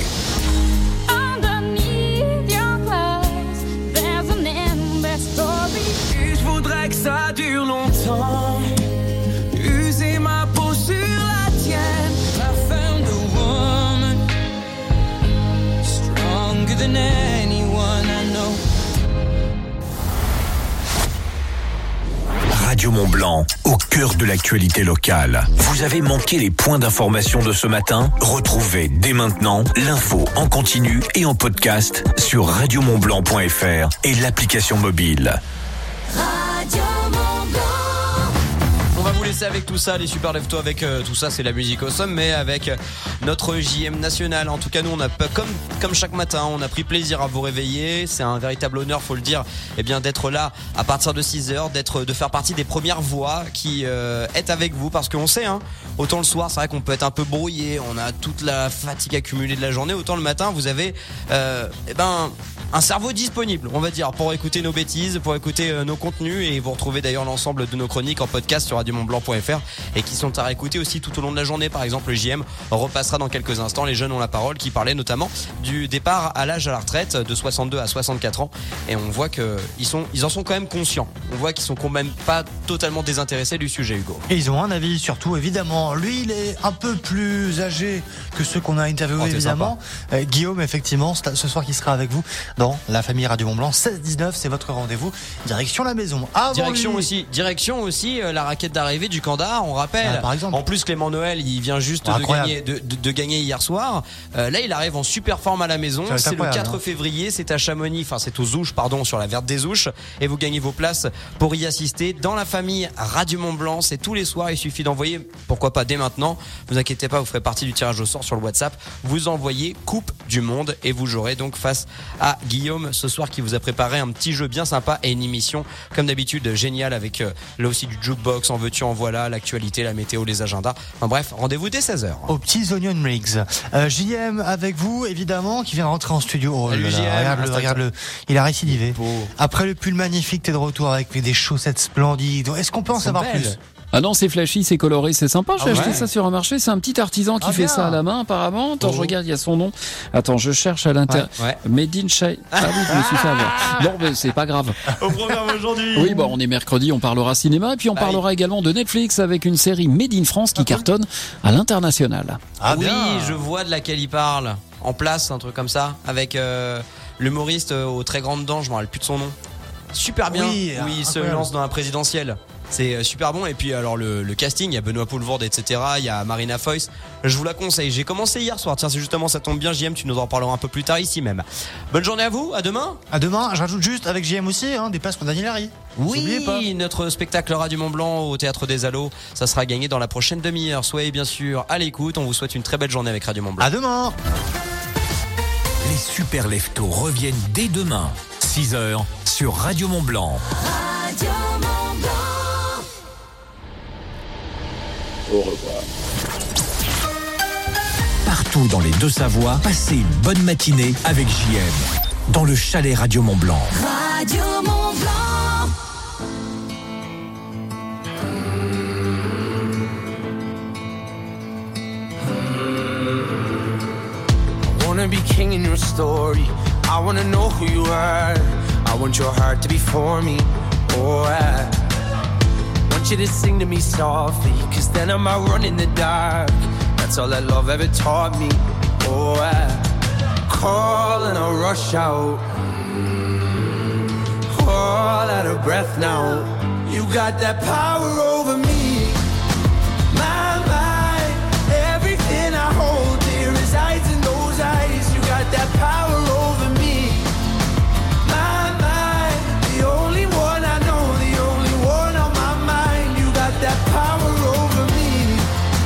Je voudrais que ça dure longtemps. User ma peau sur la tienne. I found a woman stronger than anyone I know. Radio Mont Blanc, au cœur de l'actualité locale. Vous avez manqué les points d'information de ce matin ? Retrouvez dès maintenant l'info en continu et en podcast sur radio mont blanc point f r et l'application mobile. On va vous laisser avec tout ça, les super lève-toi avec euh, tout ça, c'est la musique au sommet avec euh, notre J M national. En tout cas, nous, on a pas comme comme chaque matin, on a pris plaisir à vous réveiller. C'est un véritable honneur, faut le dire, eh bien d'être là à partir de six heures, d'être de faire partie des premières voix qui euh, est avec vous, parce qu'on sait, hein, autant le soir, c'est vrai qu'on peut être un peu brouillé, on a toute la fatigue accumulée de la journée, autant le matin, vous avez euh, eh ben un cerveau disponible, on va dire, pour écouter nos bêtises, pour écouter euh, nos contenus, et vous retrouvez d'ailleurs l'ensemble de nos chroniques en podcast sur radio mont blanc point f r et qui sont à réécouter aussi tout au long de la journée. Par exemple, le J M repassera dans quelques instants Les Jeunes ont la parole, qui parlait notamment du départ à l'âge à la retraite de soixante-deux à soixante-quatre ans, et on voit que ils sont, ils en sont quand même conscients. On voit qu'ils sont quand même pas totalement désintéressés du sujet, Hugo. Et ils ont un avis surtout, évidemment. Lui, il est un peu plus âgé que ceux qu'on a interviewés, Oh, t'es évidemment. Euh, Guillaume, effectivement, c'est ce soir qui sera avec vous dans la famille Radio Mont Blanc. seize dix-neuf, c'est votre rendez-vous. Direction la maison. Avant Direction lui- aussi, direction aussi euh, la raquette d'arrivée du Kandahar, on rappelle. Ah, par exemple. En plus, Clément Noël, il vient juste de Incroyable. gagner, de, de- de gagner hier soir. Euh, là, il arrive en super forme à la maison. Ça va être C'est le incroyable, quatre hein. février, c'est à Chamonix, enfin c'est aux Ouches, pardon, sur la Verte des Ouches, et vous gagnez vos places pour y assister dans la famille Radio Mont Blanc. C'est tous les soirs. Il suffit d'envoyer, pourquoi pas dès maintenant. Vous inquiétez pas, vous ferez partie du tirage au sort sur le WhatsApp. Vous envoyez Coupe du Monde et vous jouerez donc face à Guillaume ce soir, qui vous a préparé un petit jeu bien sympa et une émission comme d'habitude géniale avec euh, là aussi du jukebox, en veux-tu en voilà, l'actualité, la météo, les agendas. Enfin bref, rendez-vous dès seize heures. Aux petits Onion Rigs. Euh, J M avec vous, évidemment, qui vient rentrer en studio. Oh Salut, là là, J M, regarde-le, installe-toi. regarde-le. Il a récidivé. Après le pull magnifique, t'es de retour avec des chaussettes splendides. Est-ce qu'on peut en Elles sont savoir belles. plus? Ah non, c'est flashy, c'est coloré, c'est sympa. J'ai Ah acheté ouais. ça sur un marché. C'est un petit artisan qui Ah fait bien. ça à la main, apparemment. Attends, Oh. je regarde, il y a son nom. Attends, je cherche à l'intérieur. Ouais, ouais. Made in China. Ah oui, je me suis fait avoir. Non, mais c'est pas grave. Au programme aujourd'hui. Oui, bon, on est mercredi, on parlera cinéma, et puis on Bah parlera également de Netflix avec une série Made in France qui cartonne à l'international. Ah oui, bien. je vois de laquelle il parle. En place, un truc comme ça, avec euh, l'humoriste euh, aux très grandes dents, je me rappelle plus de son nom. Super bien, Oui, où il se incroyable. lance dans la présidentielle. C'est euh, super bon. Et puis alors le, le casting, il y a Benoît Poelvoorde, et cetera. Il y a Marina Foïs. Je vous la conseille. J'ai commencé hier soir. Tiens, c'est justement, ça tombe bien, J M, tu nous en parleras un peu plus tard ici même. Bonne journée à vous, à demain. À demain, je rajoute juste avec J M aussi, hein, des places pour Daniel Harry. N'oubliez pas. Oui, notre spectacle Radio Mont Blanc au Théâtre des Allos, ça sera gagné dans la prochaine demi-heure. Soyez bien sûr à l'écoute. On vous souhaite une très belle journée avec Radio Mont Blanc. À demain. Les super leftos reviennent dès demain, six heures, sur Radio Mont Blanc. Au revoir. Partout dans les Deux-Savoies, passez une bonne matinée avec J M. Dans le chalet Radio Mont Blanc. Radio Mont Blanc. wanna be king in your story. I wanna know who you are. I want your heart to be for me. Oh, I want you to sing to me softly, cause then I might run in the dark. That's all that love ever taught me. Oh, I call and I rush out. All out of breath now. You got that power over me. My mind, everything I hold dear resides in those eyes. You got that power over me. My mind, the only one I know, the only one on my mind. You got that power over me.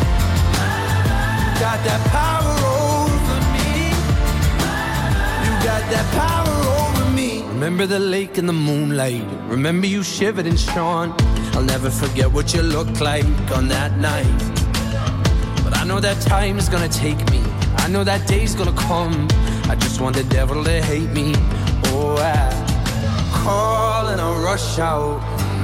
Got that power over me. You got that power over me. Remember the lake in the moonlight. Remember you shivered and shone. I'll never forget what you looked like on that night. But I know that time is gonna take me. I know that day's gonna come. I just want the devil to hate me. Oh, I call and I rush out.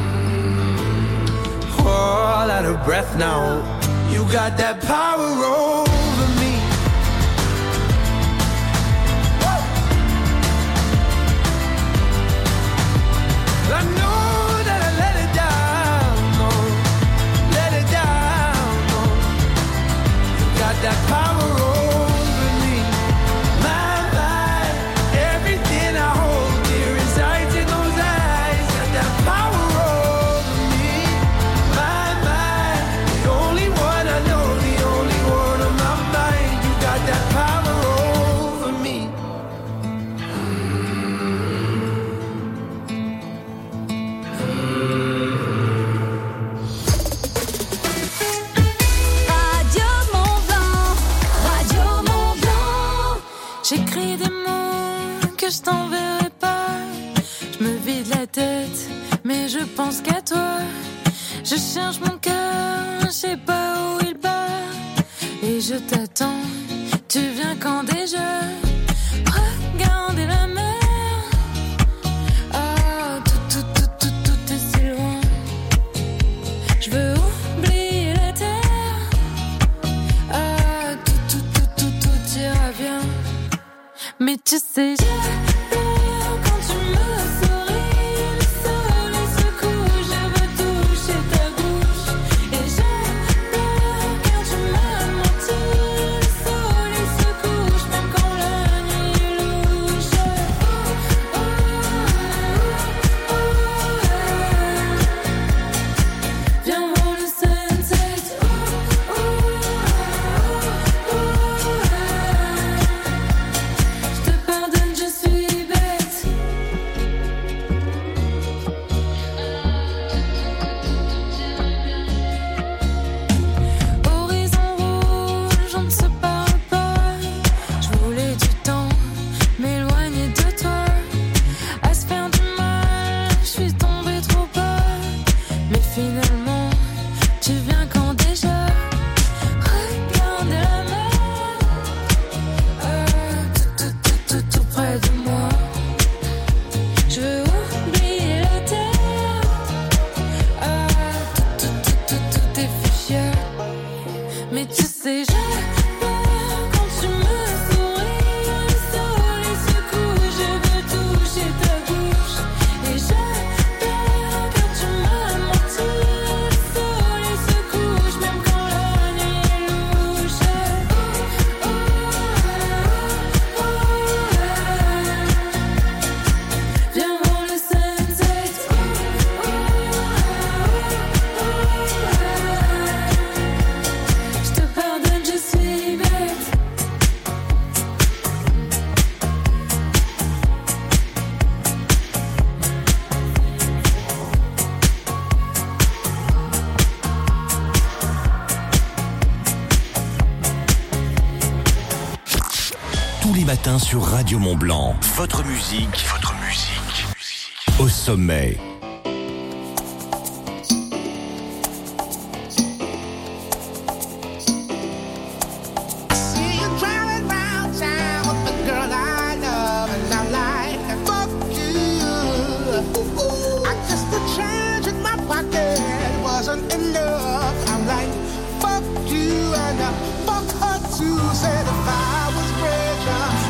All out of breath now. You got that power over me. I know that I let it down, no, let it down, no. You got that power over me. My mind, everything I hold dear resides in those eyes. Got that power over me. My mind, the only one I know, the only one on my mind. You got that power over me. Radio Mont Blanc, Radio Mont Blanc. J'écris des mots que je t'enverrai pas. Je me vide la tête, mais je pense qu'à toi. Je cherche mon cœur, je sais pas où il bat. Et je t'attends, tu viens quand déjà? Regardez la mer. Ah, tout, tout, tout, tout, tout est si loin. Je veux oublier la terre. Ah, tout, tout, tout, tout, tout ira bien. Mais tu sais, j'ai peur quand tu me souris. Le soleil se couche, je veux toucher ta bouche. Et j'ai peur quand tu m'as menti. Le soleil se couche, même quand la nuit est louche. Oh, oh, oh, oh. Viens voir le sunset. Oh, oh, oh, oh. Je te pardonne, je suis bête. Horizon rouge, on ne se parle pas. Je voulais du temps, m'éloigner de toi. À se faire du mal, je suis tombée trop bas. Mais finalement, tu viens quand déjà? Regardez la mer. Ah, tout, tout, tout, tout, tout près de moi. Je veux oublier la terre. Ah, tout, tout, tout, tout, tout est fuchsia. Mais tu sais, j'ai peur quand tu me souris. Le soleil se couche, je veux toucher ta bouche. Et j'ai peur quand tu m'as menti. Le soleil se couche, même quand la nuit est louche. Oh, oh, oh, oh. Viens voir le sunset. Oh, oh, oh, oh. Je te pardonne, je suis bête. Tous les matins sur Radio Mont Blanc. Votre musique, votre musique. Au sommet. See you driving round town with the girl I love, and I'm like, fuck you. I guess the change in my pocket wasn't enough. I'm like, fuck you, and uh, fuck her too. Said if I was richer,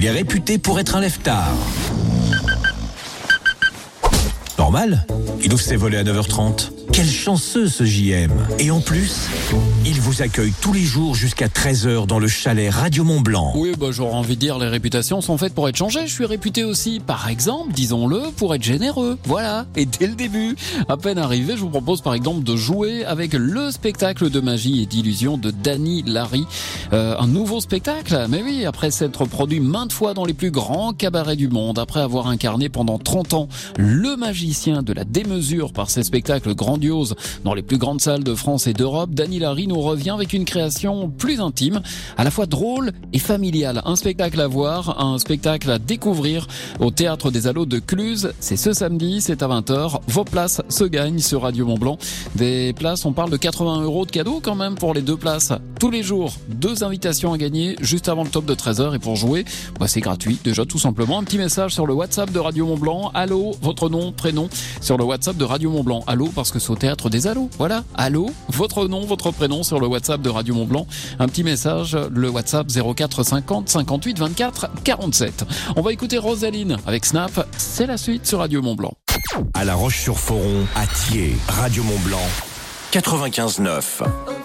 Il est réputé pour être un lève-tard. Normal, il ouvre ses volets à neuf heures trente. Quel chanceux ce J M. Et en plus, il vous accueille tous les jours jusqu'à treize heures dans le chalet Radio Mont-Blanc. Oui, bah j'aurais envie de dire, les réputations sont faites pour être changées. Je suis réputé aussi, par exemple, disons-le, pour être généreux. Voilà, et dès le début, à peine arrivé, je vous propose par exemple de jouer avec le spectacle de magie et d'illusion de Dany Larry. Euh, un nouveau spectacle, mais oui, après s'être produit maintes fois dans les plus grands cabarets du monde, après avoir incarné pendant trente ans le magicien de la démesure par ses spectacles grandioses dans les plus grandes salles de France et d'Europe, Dany Larry nous revient avec une création plus intime, à la fois drôle et familiale. Un spectacle à voir, un spectacle à découvrir au Théâtre des Allos de Cluse. C'est ce samedi, c'est à vingt heures. Vos places se gagnent sur Radio Mont-Blanc. Des places, on parle de quatre-vingts euros de cadeaux quand même pour les deux places. Tous les jours, deux invitations à gagner juste avant le top de treize heures. Et pour jouer, bah c'est gratuit. Déjà tout simplement, un petit message sur le WhatsApp de Radio Mont-Blanc. Allô, votre nom, prénom, sur le WhatsApp de Radio Mont-Blanc. Allô, parce que c'est au Théâtre des Allos. Voilà, allô, votre nom, votre prénom sur le WhatsApp de Radio Mont-Blanc. Un petit message, le WhatsApp zéro quatre cinquante cinquante-huit vingt-quatre quarante-sept. On va écouter Rosaline avec Snap. C'est la suite sur Radio Mont-Blanc. À La Roche-sur-Foron, à Thiers, Radio Mont-Blanc, quatre-vingt-quinze neuf.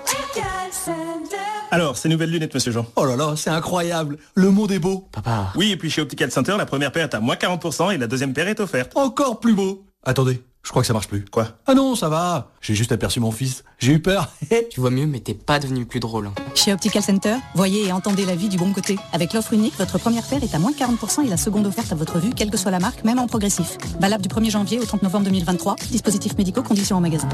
Alors, ces nouvelles lunettes, monsieur Jean. Oh là là, c'est incroyable. Le monde est beau. Papa. Oui, et puis chez Optical Center, la première paire est à moins quarante pour cent et la deuxième paire est offerte. Encore plus beau. Attendez, je crois que ça marche plus. Quoi? Ah non, ça va. J'ai juste aperçu mon fils. J'ai eu peur. Tu vois mieux, mais t'es pas devenu plus drôle. Chez Optical Center, voyez et entendez la vie du bon côté. Avec l'offre unique, votre première paire est à moins quarante pour cent et la seconde offerte à votre vue, quelle que soit la marque, même en progressif. Valable du premier janvier au trente novembre deux mille vingt-trois. Dispositifs médicaux, conditions en magasin.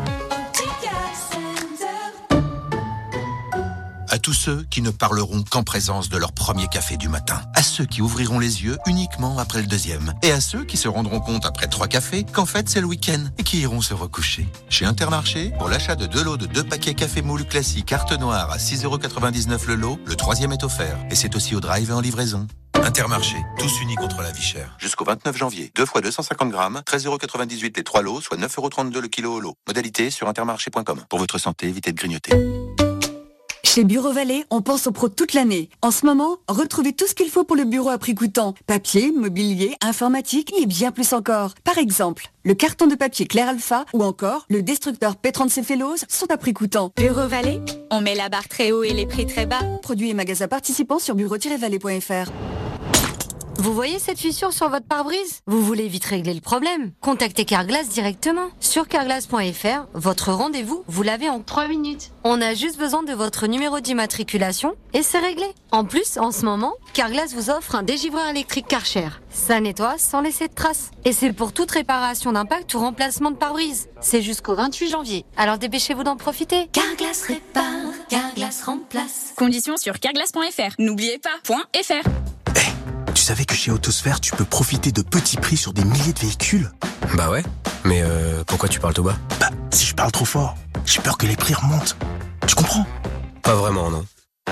À tous ceux qui ne parleront qu'en présence de leur premier café du matin. À ceux qui ouvriront les yeux uniquement après le deuxième. Et à ceux qui se rendront compte après trois cafés qu'en fait c'est le week-end et qui iront se recoucher. Chez Intermarché, pour l'achat de deux lots de deux paquets café moule classique carte noire à six euros quatre-vingt-dix-neuf le lot, le troisième est offert. Et c'est aussi au drive et en livraison. Intermarché, tous unis contre la vie chère. Jusqu'au vingt-neuf janvier, deux fois deux cent cinquante grammes, treize euros quatre-vingt-dix-huit les trois lots, soit neuf euros trente-deux le kilo au lot. Modalité sur intermarché point com. Pour votre santé, évitez de grignoter. Chez Bureau Vallée, on pense aux pros toute l'année. En ce moment, retrouvez tout ce qu'il faut pour le bureau à prix coûtant. Papier, mobilier, informatique et bien plus encore. Par exemple, le carton de papier Clair Alpha ou encore le destructeur P trente Céphalose sont à prix coûtant. Bureau Vallée, on met la barre très haut et les prix très bas. Produits et magasins participants sur bureau tiret vallée point f r. Vous voyez cette fissure sur votre pare-brise? Vous voulez vite régler le problème? Contactez Carglass directement. Sur carglass point f r, votre rendez-vous, vous l'avez en trois minutes. On a juste besoin de votre numéro d'immatriculation et c'est réglé. En plus, en ce moment, Carglass vous offre un dégivreur électrique Karcher. Ça nettoie sans laisser de traces. Et c'est pour toute réparation d'impact ou remplacement de pare-brise. C'est jusqu'au vingt-huit janvier. Alors dépêchez-vous d'en profiter. Carglass répare, Carglass remplace. Conditions sur carglass point f r. N'oubliez pas, .fr. Tu savais que chez Autosphère, tu peux profiter de petits prix sur des milliers de véhicules? Bah ouais, mais euh, pourquoi tu parles tout bas? Bah, si je parle trop fort, j'ai peur que les prix remontent. Tu comprends? Pas vraiment, non.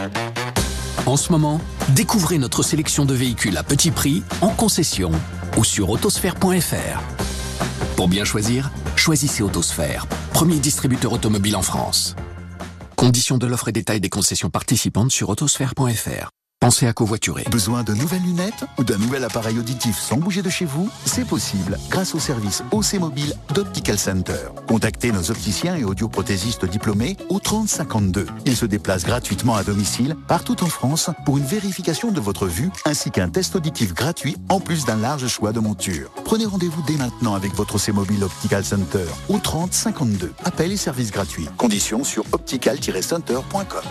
En ce moment, découvrez notre sélection de véhicules à petit prix, en concession ou sur autosphère point f r. Pour bien choisir, choisissez Autosphère, premier distributeur automobile en France. Conditions de l'offre et détails des concessions participantes sur autosphère point f r. Pensez à covoiturer. Besoin de nouvelles lunettes ou d'un nouvel appareil auditif sans bouger de chez vous? C'est possible grâce au service O C Mobile d'Optical Center. Contactez nos opticiens et audioprothésistes diplômés au trente cinquante-deux. Ils se déplacent gratuitement à domicile partout en France pour une vérification de votre vue ainsi qu'un test auditif gratuit en plus d'un large choix de montures. Prenez rendez-vous dès maintenant avec votre O C Mobile Optical Center au trente cinquante-deux. Appel et service gratuits. Conditions sur optical tiret center point com.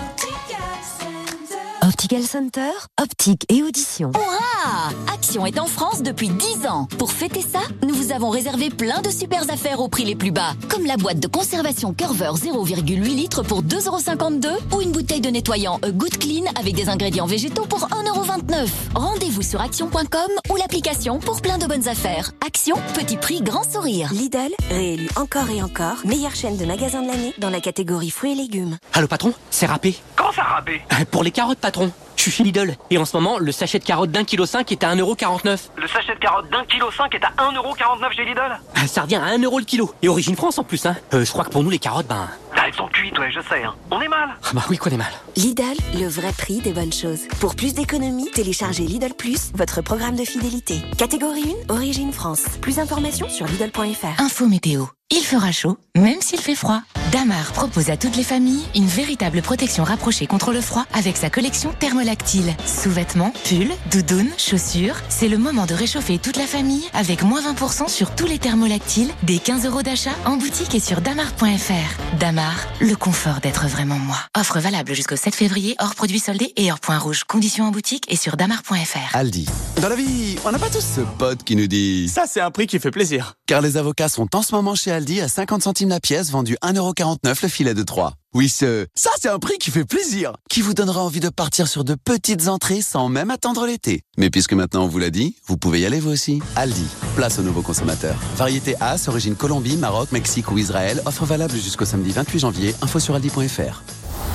Optical Center, optique et audition. Hurrah! Action est en France depuis dix ans. Pour fêter ça, nous vous avons réservé plein de super affaires au prix les plus bas. Comme la boîte de conservation Curver zéro virgule huit litres pour deux euros cinquante-deux ou une bouteille de nettoyant A Good Clean avec des ingrédients végétaux pour un euro vingt-neuf. Rendez-vous sur action point com ou l'application pour plein de bonnes affaires. Action, petit prix, grand sourire. Lidl, réélu encore et encore, meilleure chaîne de magasins de l'année dans la catégorie fruits et légumes. Allô patron, c'est râpé. Comment ça râpé? Pour les carottes patron. patron. Je suis chez Lidl. Et en ce moment, le sachet de carottes d'un kilo cinq est à un euro quarante-neuf. Le sachet de carottes d'un kilo cinq est à un euro quarante-neuf chez Lidl. Ah, ça revient à un euro le kilo. Et origine France en plus, hein. Euh, je crois que pour nous, les carottes, ben... Ah, elles sont cuites, ouais, je sais, hein. On est mal. Ah bah oui qu'on est mal. Lidl, le vrai prix des bonnes choses. Pour plus d'économies, téléchargez Lidl Plus, votre programme de fidélité. Catégorie un, origine France. Plus d'informations sur Lidl point F R. Info météo. Il fera chaud, même s'il fait froid. Damar propose à toutes les familles une véritable protection rapprochée contre le froid avec sa collection thermolactyle. Sous-vêtements, pulls, doudounes, chaussures. C'est le moment de réchauffer toute la famille avec moins vingt pour cent sur tous les thermolactyles, des quinze euros d'achat en boutique et sur damar point F R. Damar, le confort d'être vraiment moi. Offre valable jusqu'au sept février, hors produits soldés et hors point rouge. Conditions en boutique et sur damar point F R. Aldi. Dans la vie, on n'a pas tous ce pote qui nous dit... Ça, c'est un prix qui fait plaisir. Car les avocats sont en ce moment chez Aldi à cinquante centimes la pièce, vendu un euro quarante-neuf le filet de trois. Oui, ce... Ça, c'est un prix qui fait plaisir. Qui vous donnera envie de partir sur de petites entrées sans même attendre l'été. Mais puisque maintenant on vous l'a dit, vous pouvez y aller vous aussi. Aldi, place aux nouveaux consommateurs. Variété As, origine Colombie, Maroc, Mexique ou Israël. Offre valable jusqu'au samedi vingt-huit janvier. Info sur aldi point F R.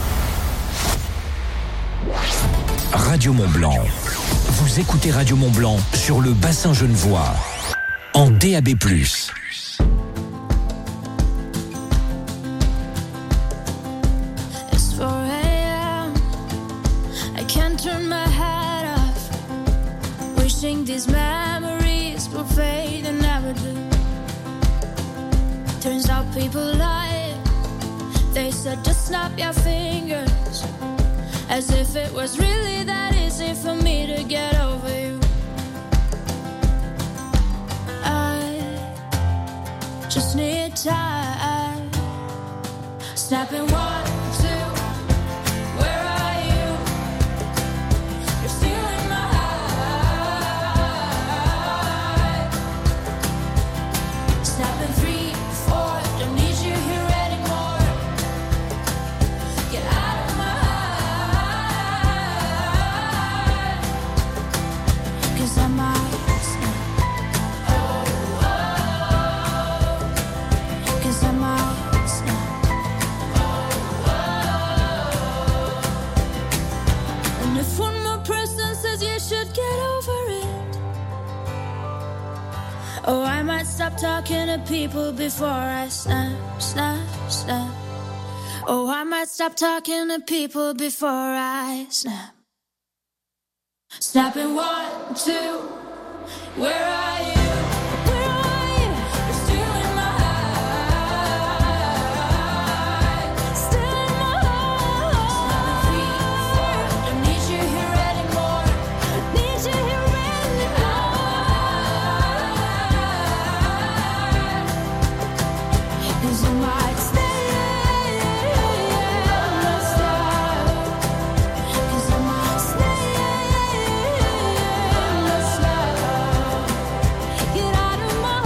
Radio Mont-Blanc. Vous écoutez Radio Mont-Blanc sur le bassin genevois. En D A B plus. It's four a.m. I can't turn my head off. Wishing these memories will fade and never do. Turns out people lie. They said just snap your fingers. As if it was really that easy for me to get over you. I just need time. Snapping one, two, where are you? You're stealing my heart. Snapping three, four, don't need you here anymore. Get out of my heart. 'Cause I might snap. Oh, oh. 'Cause I might snap. And if one more person says you should get over it, oh, I might stop talking to people before I snap, snap, snap. Oh, I might stop talking to people before I snap. Snapping one, two, where are you? Where are you? You're stealing my heart. Stealing my heart. Snapping three, four, don't need you here anymore. Need you here anymore. 'Cause you might stay, not stop. 'Cause I might stay, not stop. Get out of my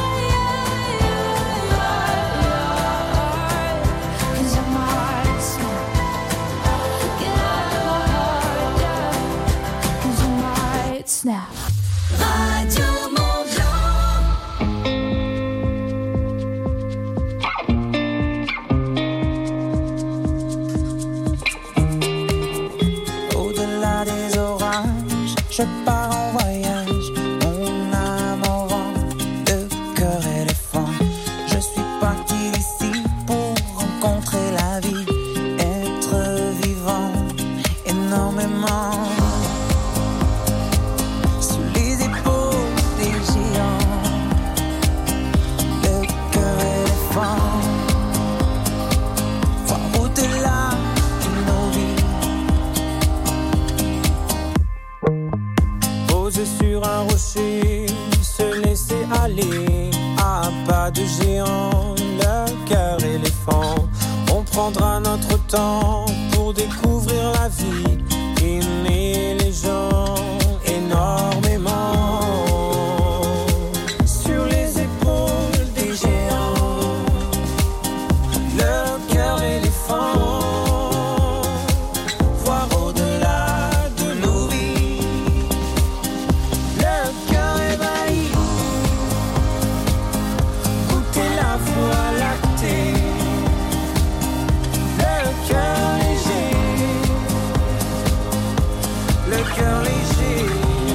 heart. 'Cause I might snap. Get out of my heart, yeah. 'Cause I might snap. Radio Au-delà des orages, je pars en voyage. Mon âme en vent, le cœur éléphant. Je suis parti d'ici pour rencontrer la vie, être vivant énormément. Sous les épaules des géants, le cœur éléphant. Voir au-delà de nos vies. Poser sur un rocher, se laisser aller à pas de géant, le cœur éléphant. On prendra notre temps pour découvrir la vie, aimer les gens énormément. Sur les épaules des géants, le cœur éléphant. Voir au-delà de nos vies, le cœur ébahi. Goûter la voie lactée, le cœur léger. léger.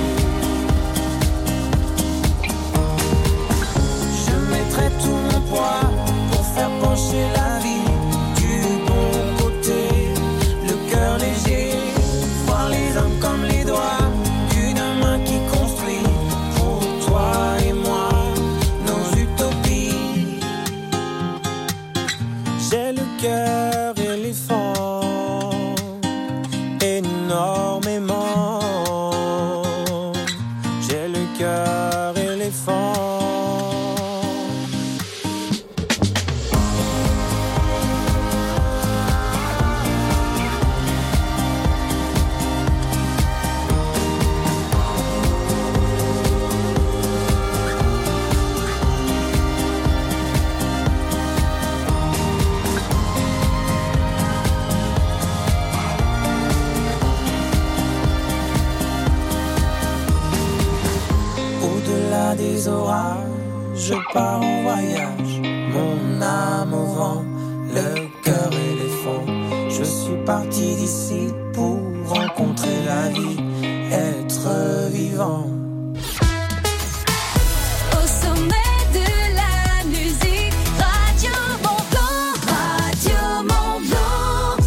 Je mettrai tout mon poids pour faire pencher la vie du bon côté. Le cœur léger, voir les hommes comme les doigts d'une main qui construit pour toi et moi nos utopies. J'ai le cœur éléphant, énormément. J'ai le cœur éléphant. Au-delà des orages, je pars en voyage, mon âme au vent, le cœur éléphant. Je suis parti d'ici pour rencontrer la vie, être vivant. Au sommet de la musique, Radio Mont Blanc, Radio Mont Blanc.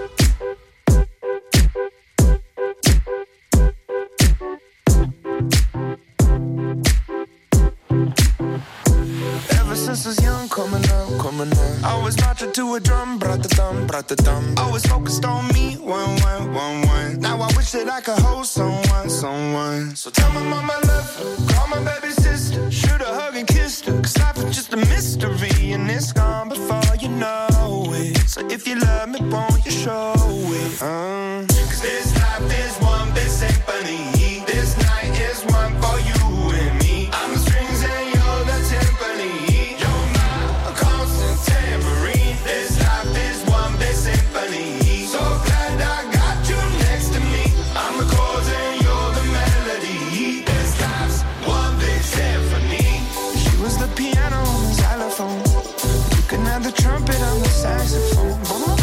Ever since I was young, coming up, coming up, I was marching to a drum, brat-a-dum, brat-a-dum. Always focused on me, one, one, one, one. Now I wish that I could hold someone, someone. So tell my mama I love her, call my baby sister, shoot a hug and kiss her. Cause life is just a mystery and it's gone before you know it. So if you love me, won't you show it? Uh. Cause this life is one big symphony. This night is one for you and me. I'm the strings and you're the timpani. You're my constant tambourine. This life is one big symphony. So glad I got you next to me. I'm the chords and you're the melody. This life's one big symphony. She was the piano on the xylophone. You can have the trumpet on the saxophone.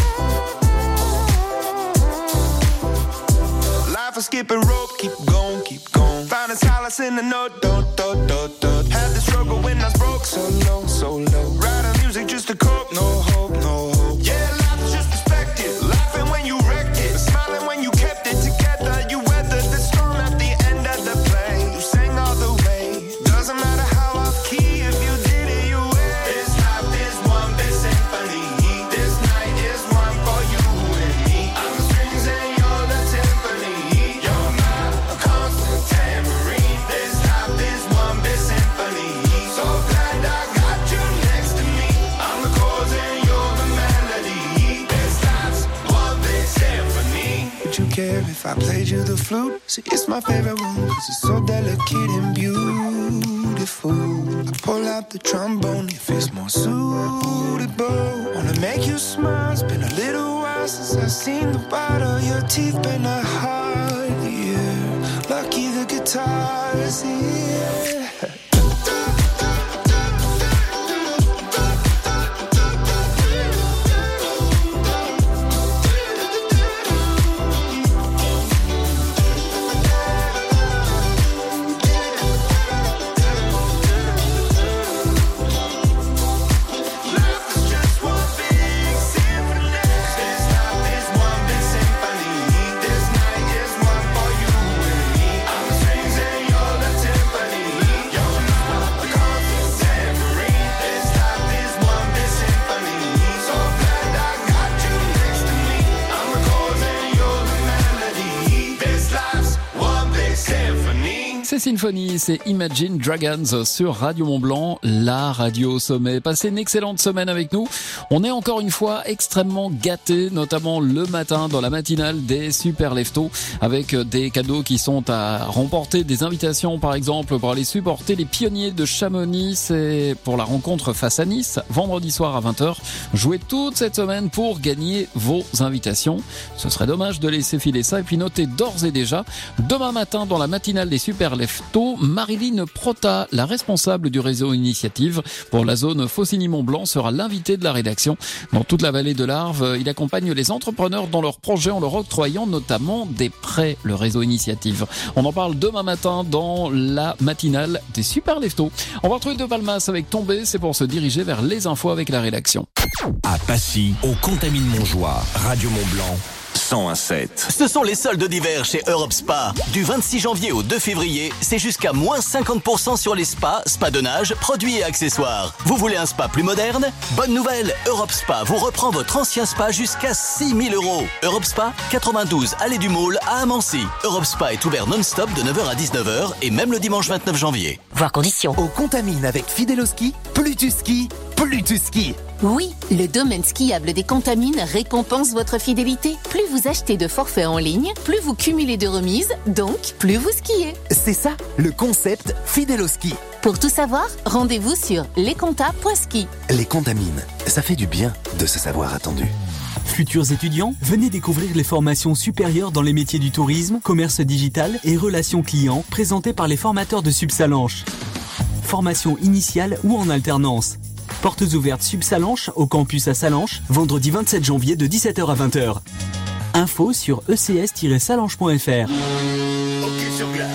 Life is skipping rope, keep going, keep going. Finding solace in the note, do, do, do, do. Had the struggle when I was broke, so low, so low. Writing music just to cope, no hope, no hope. Yeah, life is just perspective. Laughing when you wrecked it, smiling when you kept it together. You weathered the storm at the end of the play. You sang all the way. Doesn't matter how off key, if you did it, you win. This life is one big symphony. This night is one for you and me. I'm the strings and you're the timpani. You're my constant tambourine. This life is one big symphony. So glad I got you next to me. I'm the chords and you're the melody. This life's one big symphony. Would you care if I played you the flute? See, it's my favorite one, cause it's so delicate and beautiful. I pull out the trombone if it's more suitable. Wanna make you smile, it's been a little while since I've seen the white of your teeth. Been a hard year, lucky the guitar is here. C'est Symphony, c'est Imagine Dragons sur Radio Mont Blanc, la radio au sommet. Passez une excellente semaine avec nous. On est encore une fois extrêmement gâtés, notamment le matin dans la matinale des Super Leftos, avec des cadeaux qui sont à remporter, des invitations par exemple pour aller supporter les pionniers de Chamonix. C'est pour la rencontre face à Nice, vendredi soir à vingt heures. Jouez toute cette semaine pour gagner vos invitations. Ce serait dommage de laisser filer ça. Et puis notez d'ores et déjà, demain matin dans la matinale des Super Leftos, leftos, Marilyn Prota, la responsable du réseau Initiative pour la zone Faucigny-Mont-Blanc, sera l'invitée de la rédaction. Dans toute la vallée de l'Arve, il accompagne les entrepreneurs dans leurs projets en leur octroyant notamment des prêts, le réseau Initiative. On en parle demain matin dans la matinale des Super Leftos. On va retrouver De Palmas avec Tombé, c'est pour se diriger vers les infos avec la rédaction. À Passy, au Contamine Montjoie, Radio Mont-Blanc, cent un virgule sept. Ce sont les soldes d'hiver chez Europe Spa. Du vingt-six janvier au deux février, c'est jusqu'à moins cinquante pour cent sur les spas, spas de nage, produits et accessoires. Vous voulez un spa plus moderne ? Bonne nouvelle, Europe Spa vous reprend votre ancien spa jusqu'à six mille euros. Europe Spa, quatre-vingt-douze Allée du Môle à Amancy. Europe Spa est ouvert non-stop de neuf heures à dix-neuf heures et même le dimanche vingt-neuf janvier. Voir conditions. Au Contamine avec Fidèle au ski, plus tu skis, plus tu skis. Oui, le domaine skiable des Contamines récompense votre fidélité. Plus vous achetez de forfaits en ligne, plus vous cumulez de remises, donc plus vous skiez. C'est ça, le concept Fidèle au ski. Pour tout savoir, rendez-vous sur lesconta point ski. Les Contamines, ça fait du bien de se savoir attendu. Futurs étudiants, venez découvrir les formations supérieures dans les métiers du tourisme, commerce digital et relations clients présentées par les formateurs de Subsalanche. Formation initiale ou en alternance. Portes ouvertes Subsalanche au campus à Salanches, vendredi vingt-sept janvier de dix-sept heures à vingt heures. Info sur e c s tiret salanches point f r. Hockey sur glace.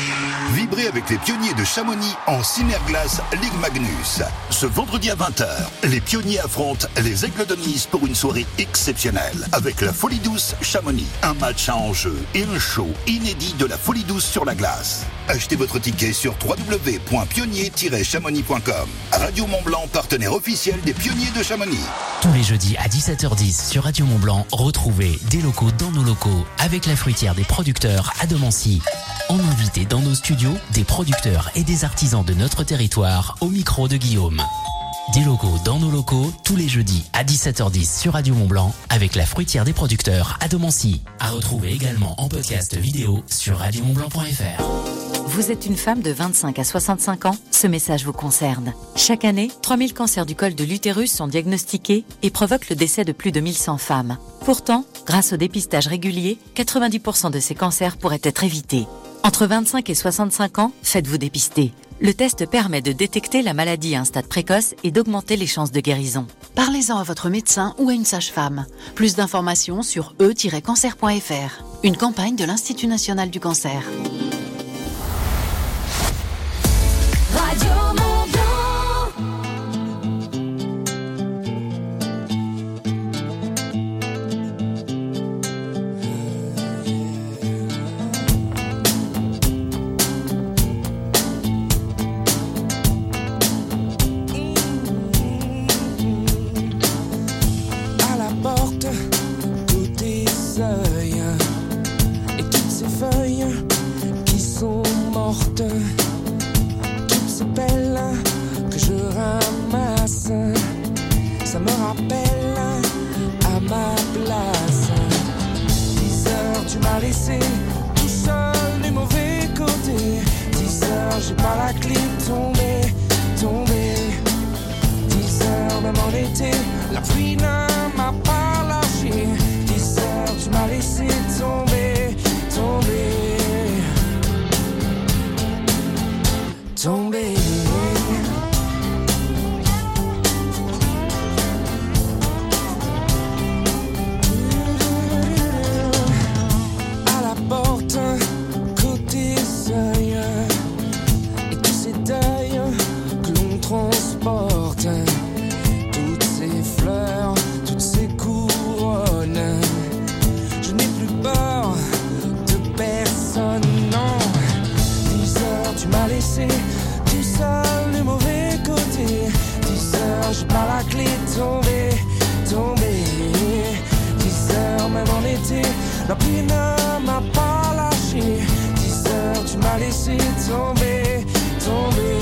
Vibrez avec les pionniers de Chamonix en Cyberglace Ligue Magnus. Ce vendredi à vingt heures, les pionniers affrontent les Aigles de Nice pour une soirée exceptionnelle avec la Folie Douce Chamonix. Un match à enjeu et un show inédit de la Folie Douce sur la glace. Achetez votre ticket sur w w w point pionnier tiret chamonix point com. Radio Mont-Blanc, partenaire officiel des pionniers de Chamonix. Tous les jeudis à dix-sept heures dix sur Radio Mont-Blanc, retrouvez des locaux dans nos locaux avec la fruitière des producteurs à Domancy. On invite dans nos studios des producteurs et des artisans de notre territoire au micro de Guillaume. Des locaux dans nos locaux, tous les jeudis à dix-sept heures dix sur Radio Mont-Blanc avec la fruitière des producteurs à Domancy. À retrouver également en podcast vidéo sur radio mont blanc point f r. Vous êtes une femme de vingt-cinq à soixante-cinq ans ? Ce message vous concerne. Chaque année, trois mille cancers du col de l'utérus sont diagnostiqués et provoquent le décès de plus de mille cent femmes. Pourtant, grâce au dépistage régulier, quatre-vingt-dix pour cent de ces cancers pourraient être évités. Entre vingt-cinq et soixante-cinq ans, faites-vous dépister. Le test permet de détecter la maladie à un stade précoce et d'augmenter les chances de guérison. Parlez-en à votre médecin ou à une sage-femme. Plus d'informations sur e tiret cancer point f r. Une campagne de l'Institut national du cancer. Radio toutes ces belles que je ramasse, ça me rappelle à ma place. Dix heures tu m'as laissé tout seul du mauvais côté. Dix heures j'ai pas la clé, tombé, tombé. Dix heures même en été, la pluie ne m'a pas lâché. Dix heures tu m'as laissé tomber, tomber. Tomber. À la porte, côté seuil, et tous ces deuils que l'on transporte, toutes ces fleurs, toutes ces couronnes. Je n'ai plus peur de personne, non. Dix heures, tu m'as laissé tout seul du mauvais côté. Dix heures, j'ai pas la clé, tombé, tombé. Dix heures, même en été, la pluie ne m'a pas lâché. Dix heures, tu m'as laissé tomber, tomber.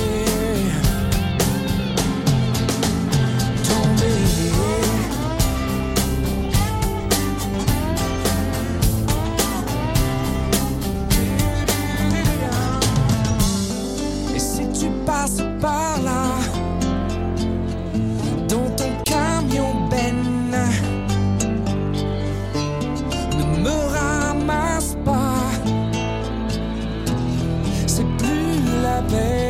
Passe par là, dans ton camion Ben, ne me ramasse pas. C'est baby.